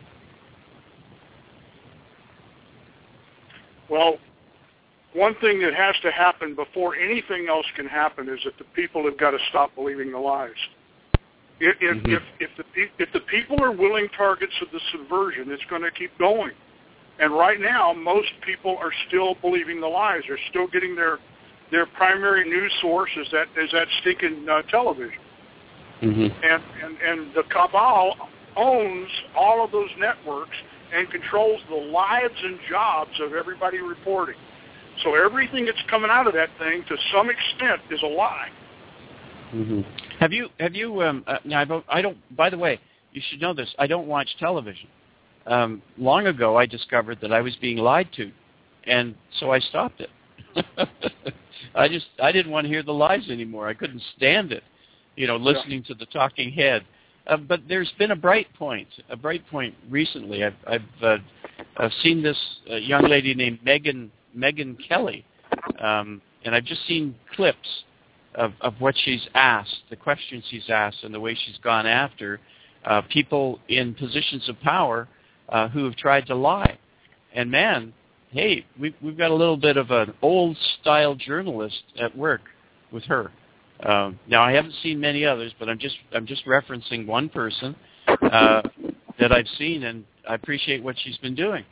Well, one thing that has to happen before anything else can happen is that the people have got to stop believing the lies. If the people are willing targets of the subversion, it's going to keep going. And right now, most people are still believing the lies. They're still getting their primary news source is that stinking television. Mm-hmm. And the cabal owns all of those networks and controls the lives and jobs of everybody reporting. So everything that's coming out of that thing, to some extent, is a lie. Mm-hmm. Have you? Now, I don't. By the way, you should know this. I don't watch television. Long ago, I discovered that I was being lied to, and so I stopped it. I didn't want to hear the lies anymore. I couldn't stand it. Listening to the talking head. But there's been a bright point recently. I've seen this young lady named Megyn Kelly, and I've just seen clips of what she's asked, the questions she's asked, and the way she's gone after people in positions of power who have tried to lie. And man, hey, we've got a little bit of an old-style journalist at work with her. Now, I haven't seen many others, but I'm just referencing one person that I've seen, and I appreciate what she's been doing.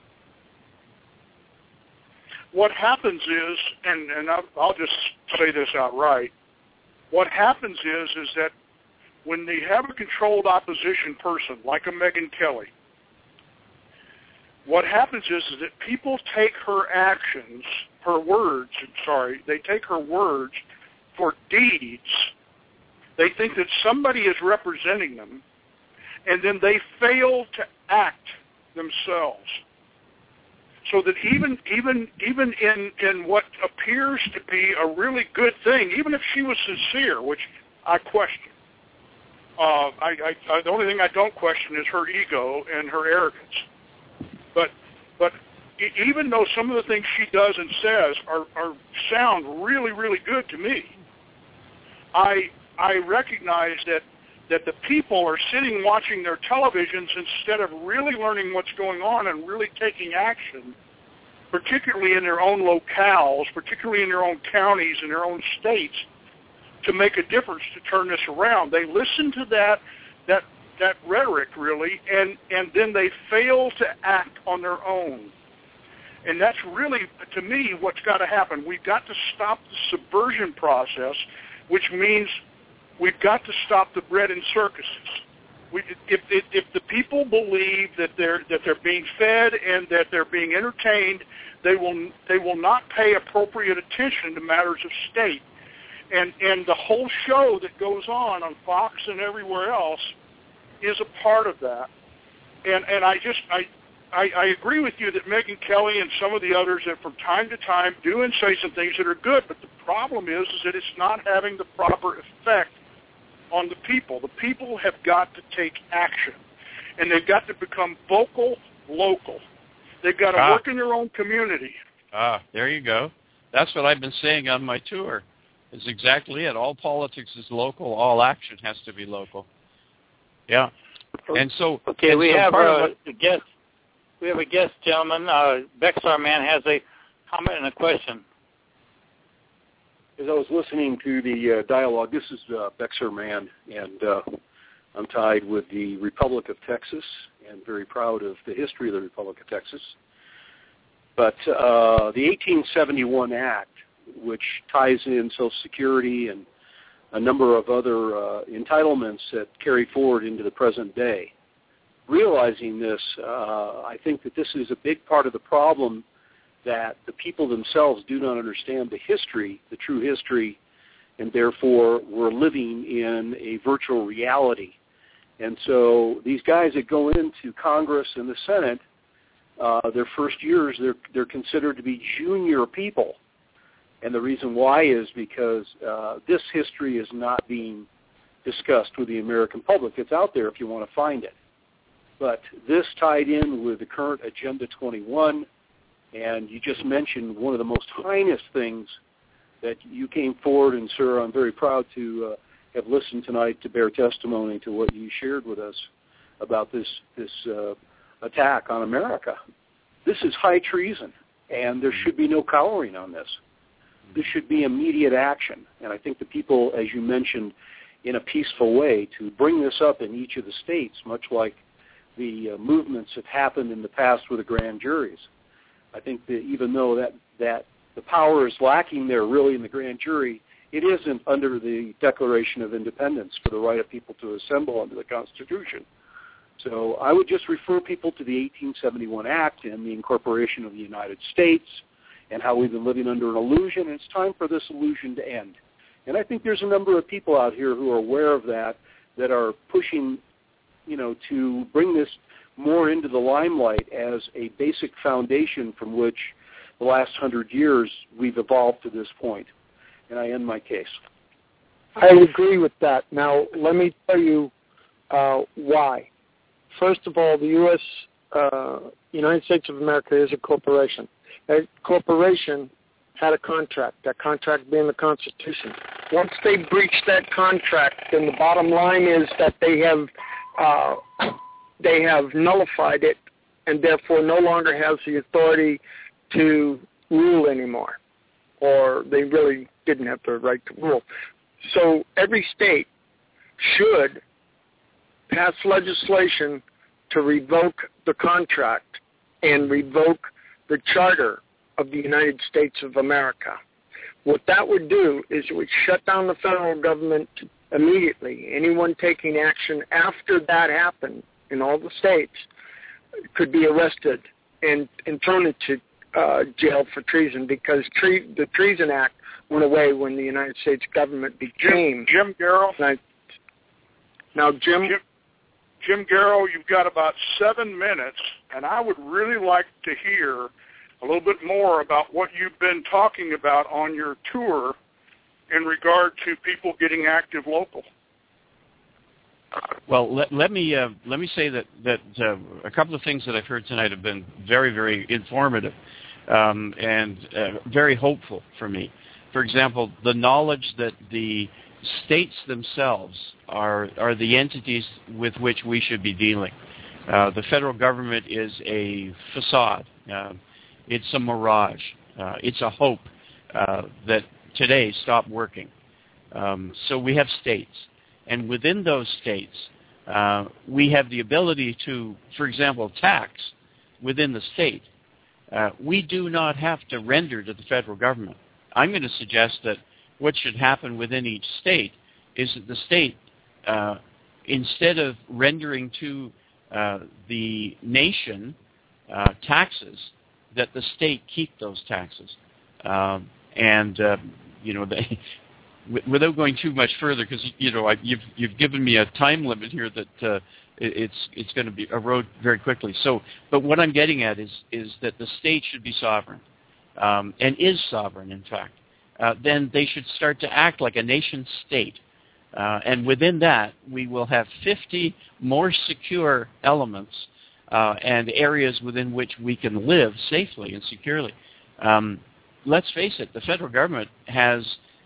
What happens is, and I'll just say this outright, what happens is that when they have a controlled opposition person, like a Megyn Kelly, what happens is that people take her actions, they take her words for deeds. They think that somebody is representing them, and then they fail to act themselves. So that even in what appears to be a really good thing, even if she was sincere, which I question, the only thing I don't question is her ego and her arrogance. But even though some of the things she does and says sound really, really good to me, I recognize that the people are sitting watching their televisions instead of really learning what's going on and really taking action, particularly in their own locales, particularly in their own counties and their own states, to make a difference to turn this around. They listen to that rhetoric, really, and then they fail to act on their own. And that's really, to me, what's got to happen. We've got to stop the subversion process, which means we've got to stop the bread and circuses. If the people believe that they're being fed and that they're being entertained, they will not pay appropriate attention to matters of state. And the whole show that goes on Fox and everywhere else is a part of that. And I agree with you that Megyn Kelly and some of the others that from time to time do and say some things that are good, but the problem is that it's not having the proper effect on the people. The people have got to take action, and they've got to become vocal, local. They've got to work in their own community. There you go. That's what I've been saying on my tour. Is exactly it. All politics is local. All action has to be local. Yeah. And so, okay, and we so have a guest. We have a guest, gentleman. Bexar Man has a comment and a question. As I was listening to the dialogue, this is Bexar Man, and I'm tied with the Republic of Texas and very proud of the history of the Republic of Texas. But the 1871 Act, which ties in Social Security and a number of other entitlements that carry forward into the present day, realizing this, I think that this is a big part of the problem, that the people themselves do not understand the history, the true history, and therefore we're living in a virtual reality. And so these guys that go into Congress and the Senate, their first years, they're considered to be junior people. And the reason why is because this history is not being discussed with the American public. It's out there if you want to find it. But this tied in with the current Agenda 21, and you just mentioned one of the most heinous things that you came forward, and, sir, I'm very proud to have listened tonight to bear testimony to what you shared with us about this attack on America. This is high treason, and there should be no cowering on this. This should be immediate action, and I think the people, as you mentioned, in a peaceful way, to bring this up in each of the states, much like the movements have happened in the past with the grand juries. I think that even though that the power is lacking there really in the grand jury, it isn't under the Declaration of Independence for the right of people to assemble under the Constitution. So I would just refer people to the 1871 Act and the incorporation of the United States and how we've been living under an illusion, and it's time for this illusion to end. And I think there's a number of people out here who are aware of that are pushing, to bring this more into the limelight as a basic foundation from which the last 100 years we've evolved to this point. And I end my case. I agree with that. Now, let me tell you why. First of all, the U.S., United States of America is a corporation. That corporation had a contract, that contract being the Constitution. Once they breach that contract, then the bottom line is that they have nullified it and therefore no longer has the authority to rule anymore, or they really didn't have the right to rule. So every state should pass legislation to revoke the contract and revoke the charter of the United States of America. What that would do is it would shut down the federal government immediately. Anyone taking action after that happened in all the states could be arrested and thrown into jail for treason, because the Treason Act went away when the United States government became... Jim Garrow? Now, Jim Garrow, you've got about 7 minutes, and I would really like to hear a little bit more about what you've been talking about on your tour in regard to people getting active local. Well, let me say that a couple of things that I've heard tonight have been very, very informative and very hopeful for me. For example, the knowledge that the states themselves are the entities with which we should be dealing. The federal government is a facade. It's a mirage. It's a hope that today stopped working. So we have states. And within those states, we have the ability to, for example, tax within the state. We do not have to render to the federal government. I'm going to suggest that what should happen within each state is that the state, instead of rendering to the nation taxes, that the state keep those taxes. without going too much further, because you've given me a time limit here that it's going to be erode very quickly. So, but what I'm getting at is that the state should be sovereign, and is sovereign, in fact. Then they should start to act like a nation state. And within that, we will have 50 more secure elements and areas within which we can live safely and securely. Let's face it, the federal government has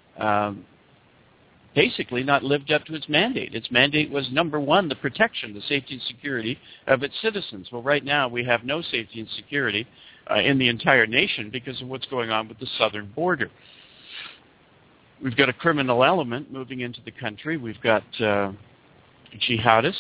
basically not lived up to its mandate. Its mandate was, number one, the protection, the safety and security of its citizens. Well, right now we have no safety and security in the entire nation because of what's going on with the southern border. We've got a criminal element moving into the country. We've got jihadists.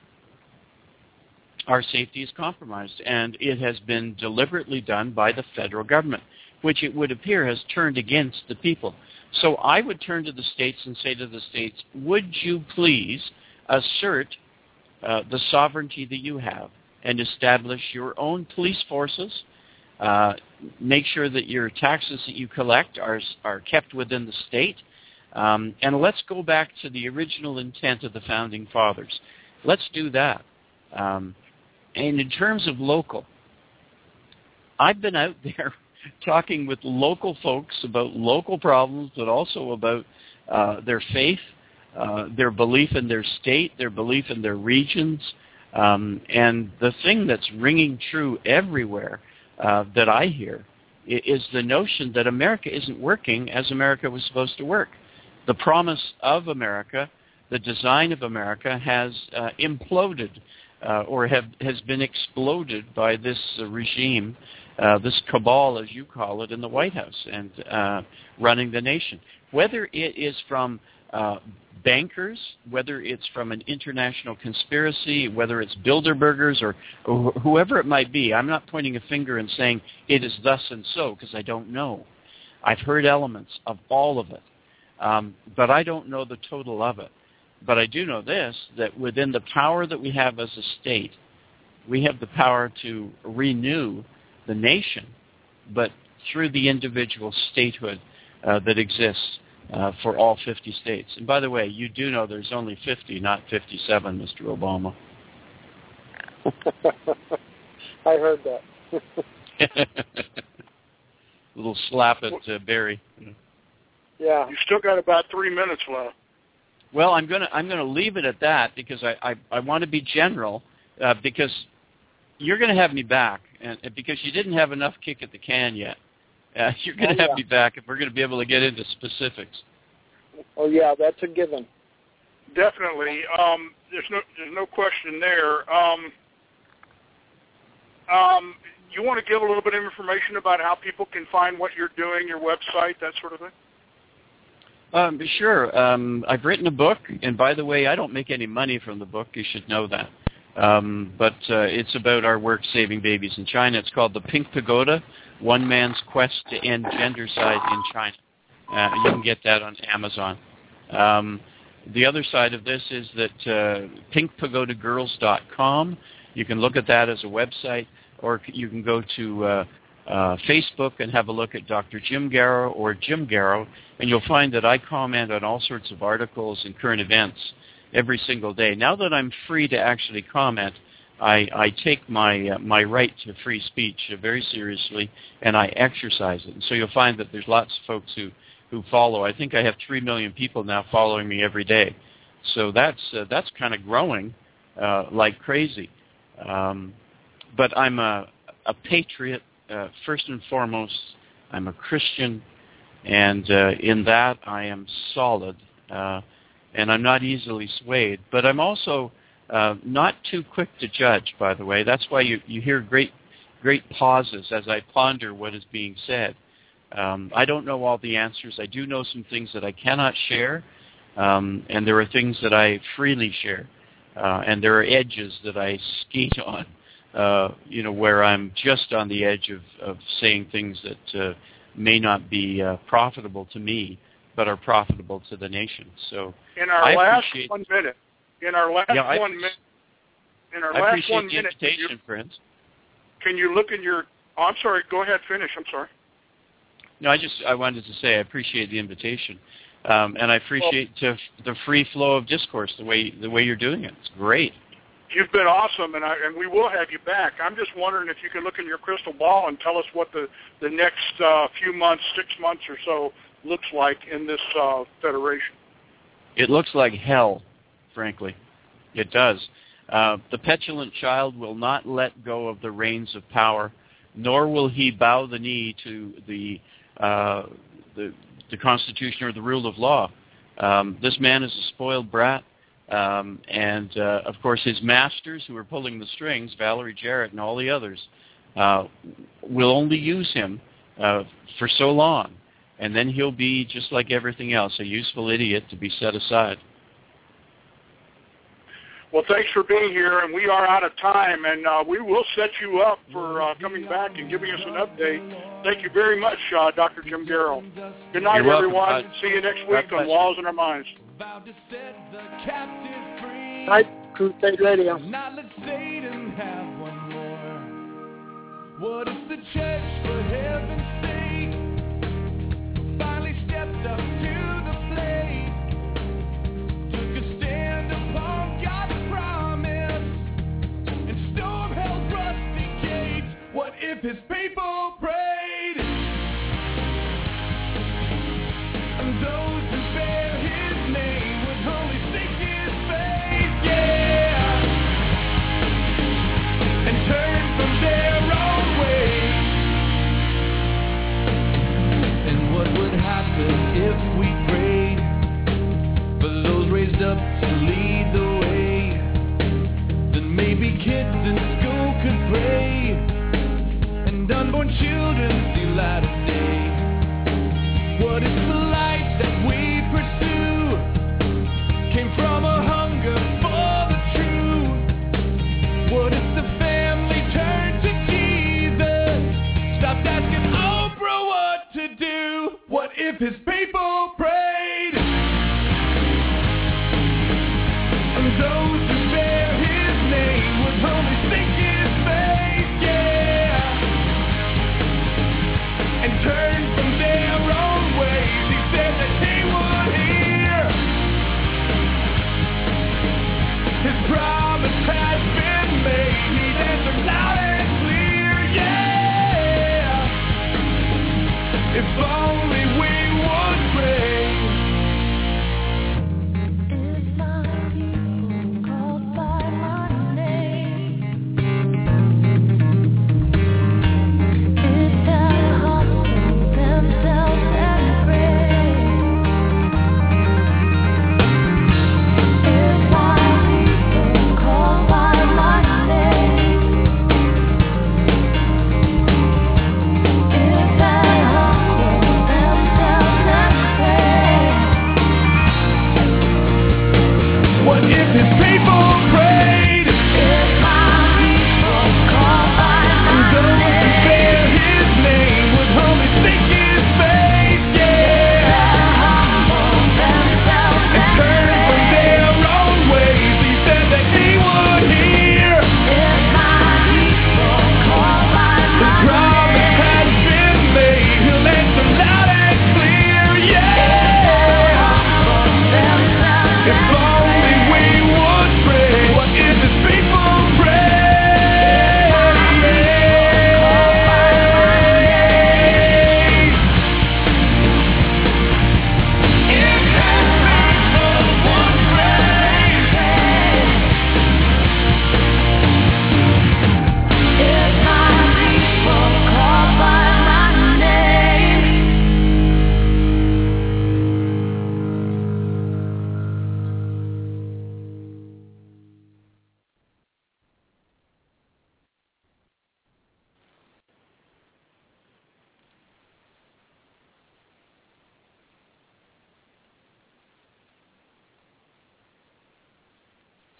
Our safety is compromised, and it has been deliberately done by the federal government, which it would appear has turned against the people. So I would turn to the states and say to the states, would you please assert the sovereignty that you have and establish your own police forces, make sure that your taxes that you collect are kept within the state, and let's go back to the original intent of the Founding Fathers. Let's do that. And in terms of local, I've been out there talking with local folks about local problems, but also about their faith, their belief in their state, their belief in their regions. And the thing that's ringing true everywhere that I hear is the notion that America isn't working as America was supposed to work. The promise of America, the design of America has imploded or has been exploded by this regime, this cabal, as you call it, in the White House and running the nation. Whether it is from bankers, whether it's from an international conspiracy, whether it's Bilderbergers or whoever it might be, I'm not pointing a finger and saying it is thus and so, because I don't know. I've heard elements of all of it, but I don't know the total of it. But I do know this, that within the power that we have as a state, we have the power to renew the nation, but through the individual statehood that exists for all 50 states. And by the way, you do know there's only 50, not 57, Mr. Obama. I heard that. Little slap at Barry. Yeah. You still got about 3 minutes left. Well, I'm gonna leave it at that because I want to be general because you're going to have me back, and because you didn't have enough kick at the can yet. You're going to have me back if we're going to be able to get into specifics. Oh yeah, that's a given. Definitely. There's no question there. You want to give a little bit of information about how people can find what you're doing, your website, that sort of thing? Sure. I've written a book, and by the way, I don't make any money from the book. You should know that. But it's about our work saving babies in China. It's called The Pink Pagoda, One Man's Quest to End Gendercide in China. You can get that on Amazon. The other side of this is that pinkpagodagirls.com. You can look at that as a website, or you can go to Facebook and have a look at Dr. Jim Garrow or Jim Garrow, and you'll find that I comment on all sorts of articles and current events every single day. Now that I'm free to actually comment, I take my right to free speech very seriously, and I exercise it. And so you'll find that there's lots of folks who follow. I think I have 3 million people now following me every day. So that's kind of growing like crazy. But I'm a patriot. First and foremost, I'm a Christian, and in that I am solid, and I'm not easily swayed. But I'm also not too quick to judge, by the way. That's why you hear great pauses as I ponder what is being said. I don't know all the answers. I do know some things that I cannot share, and there are things that I freely share, and there are edges that I skate on. Where I'm just on the edge of saying things that may not be profitable to me, but are profitable to the nation. So in our last 1 minute, I appreciate the invitation, friends. Can you look in your? Oh, I'm sorry. Go ahead. Finish. I'm sorry. No, I wanted to say I appreciate the invitation. And I appreciate the free flow of discourse, the way you're doing it. It's great. You've been awesome, and we will have you back. I'm just wondering if you could look in your crystal ball and tell us what the next few months, 6 months or so, looks like in this federation. It looks like hell, frankly. It does. The petulant child will not let go of the reins of power, nor will he bow the knee to the Constitution or the rule of law. This man is a spoiled brat. And of course, his masters, who are pulling the strings, Valerie Jarrett and all the others, will only use him for so long, and then he'll be just like everything else, a useful idiot to be set aside. Well, thanks for being here, and we are out of time, and we will set you up for coming back and giving us an update. Thank you very much, Dr. Jim Garrell. Good night, everyone. See you next week on Laws in Our Minds. Night, Crusade Radio. Now let Satan have one more. What if the church, for heaven's sake, finally stepped up to the plate, took a stand upon God's promise, and stormed hell's rusty gates? What if his people prayed? And those who bear his name would humbly seek his face, yeah, and turn from their own ways. And what would happen if we prayed for those raised up to lead the way? Then maybe kids in school could pray, and unborn children see light of day. What if the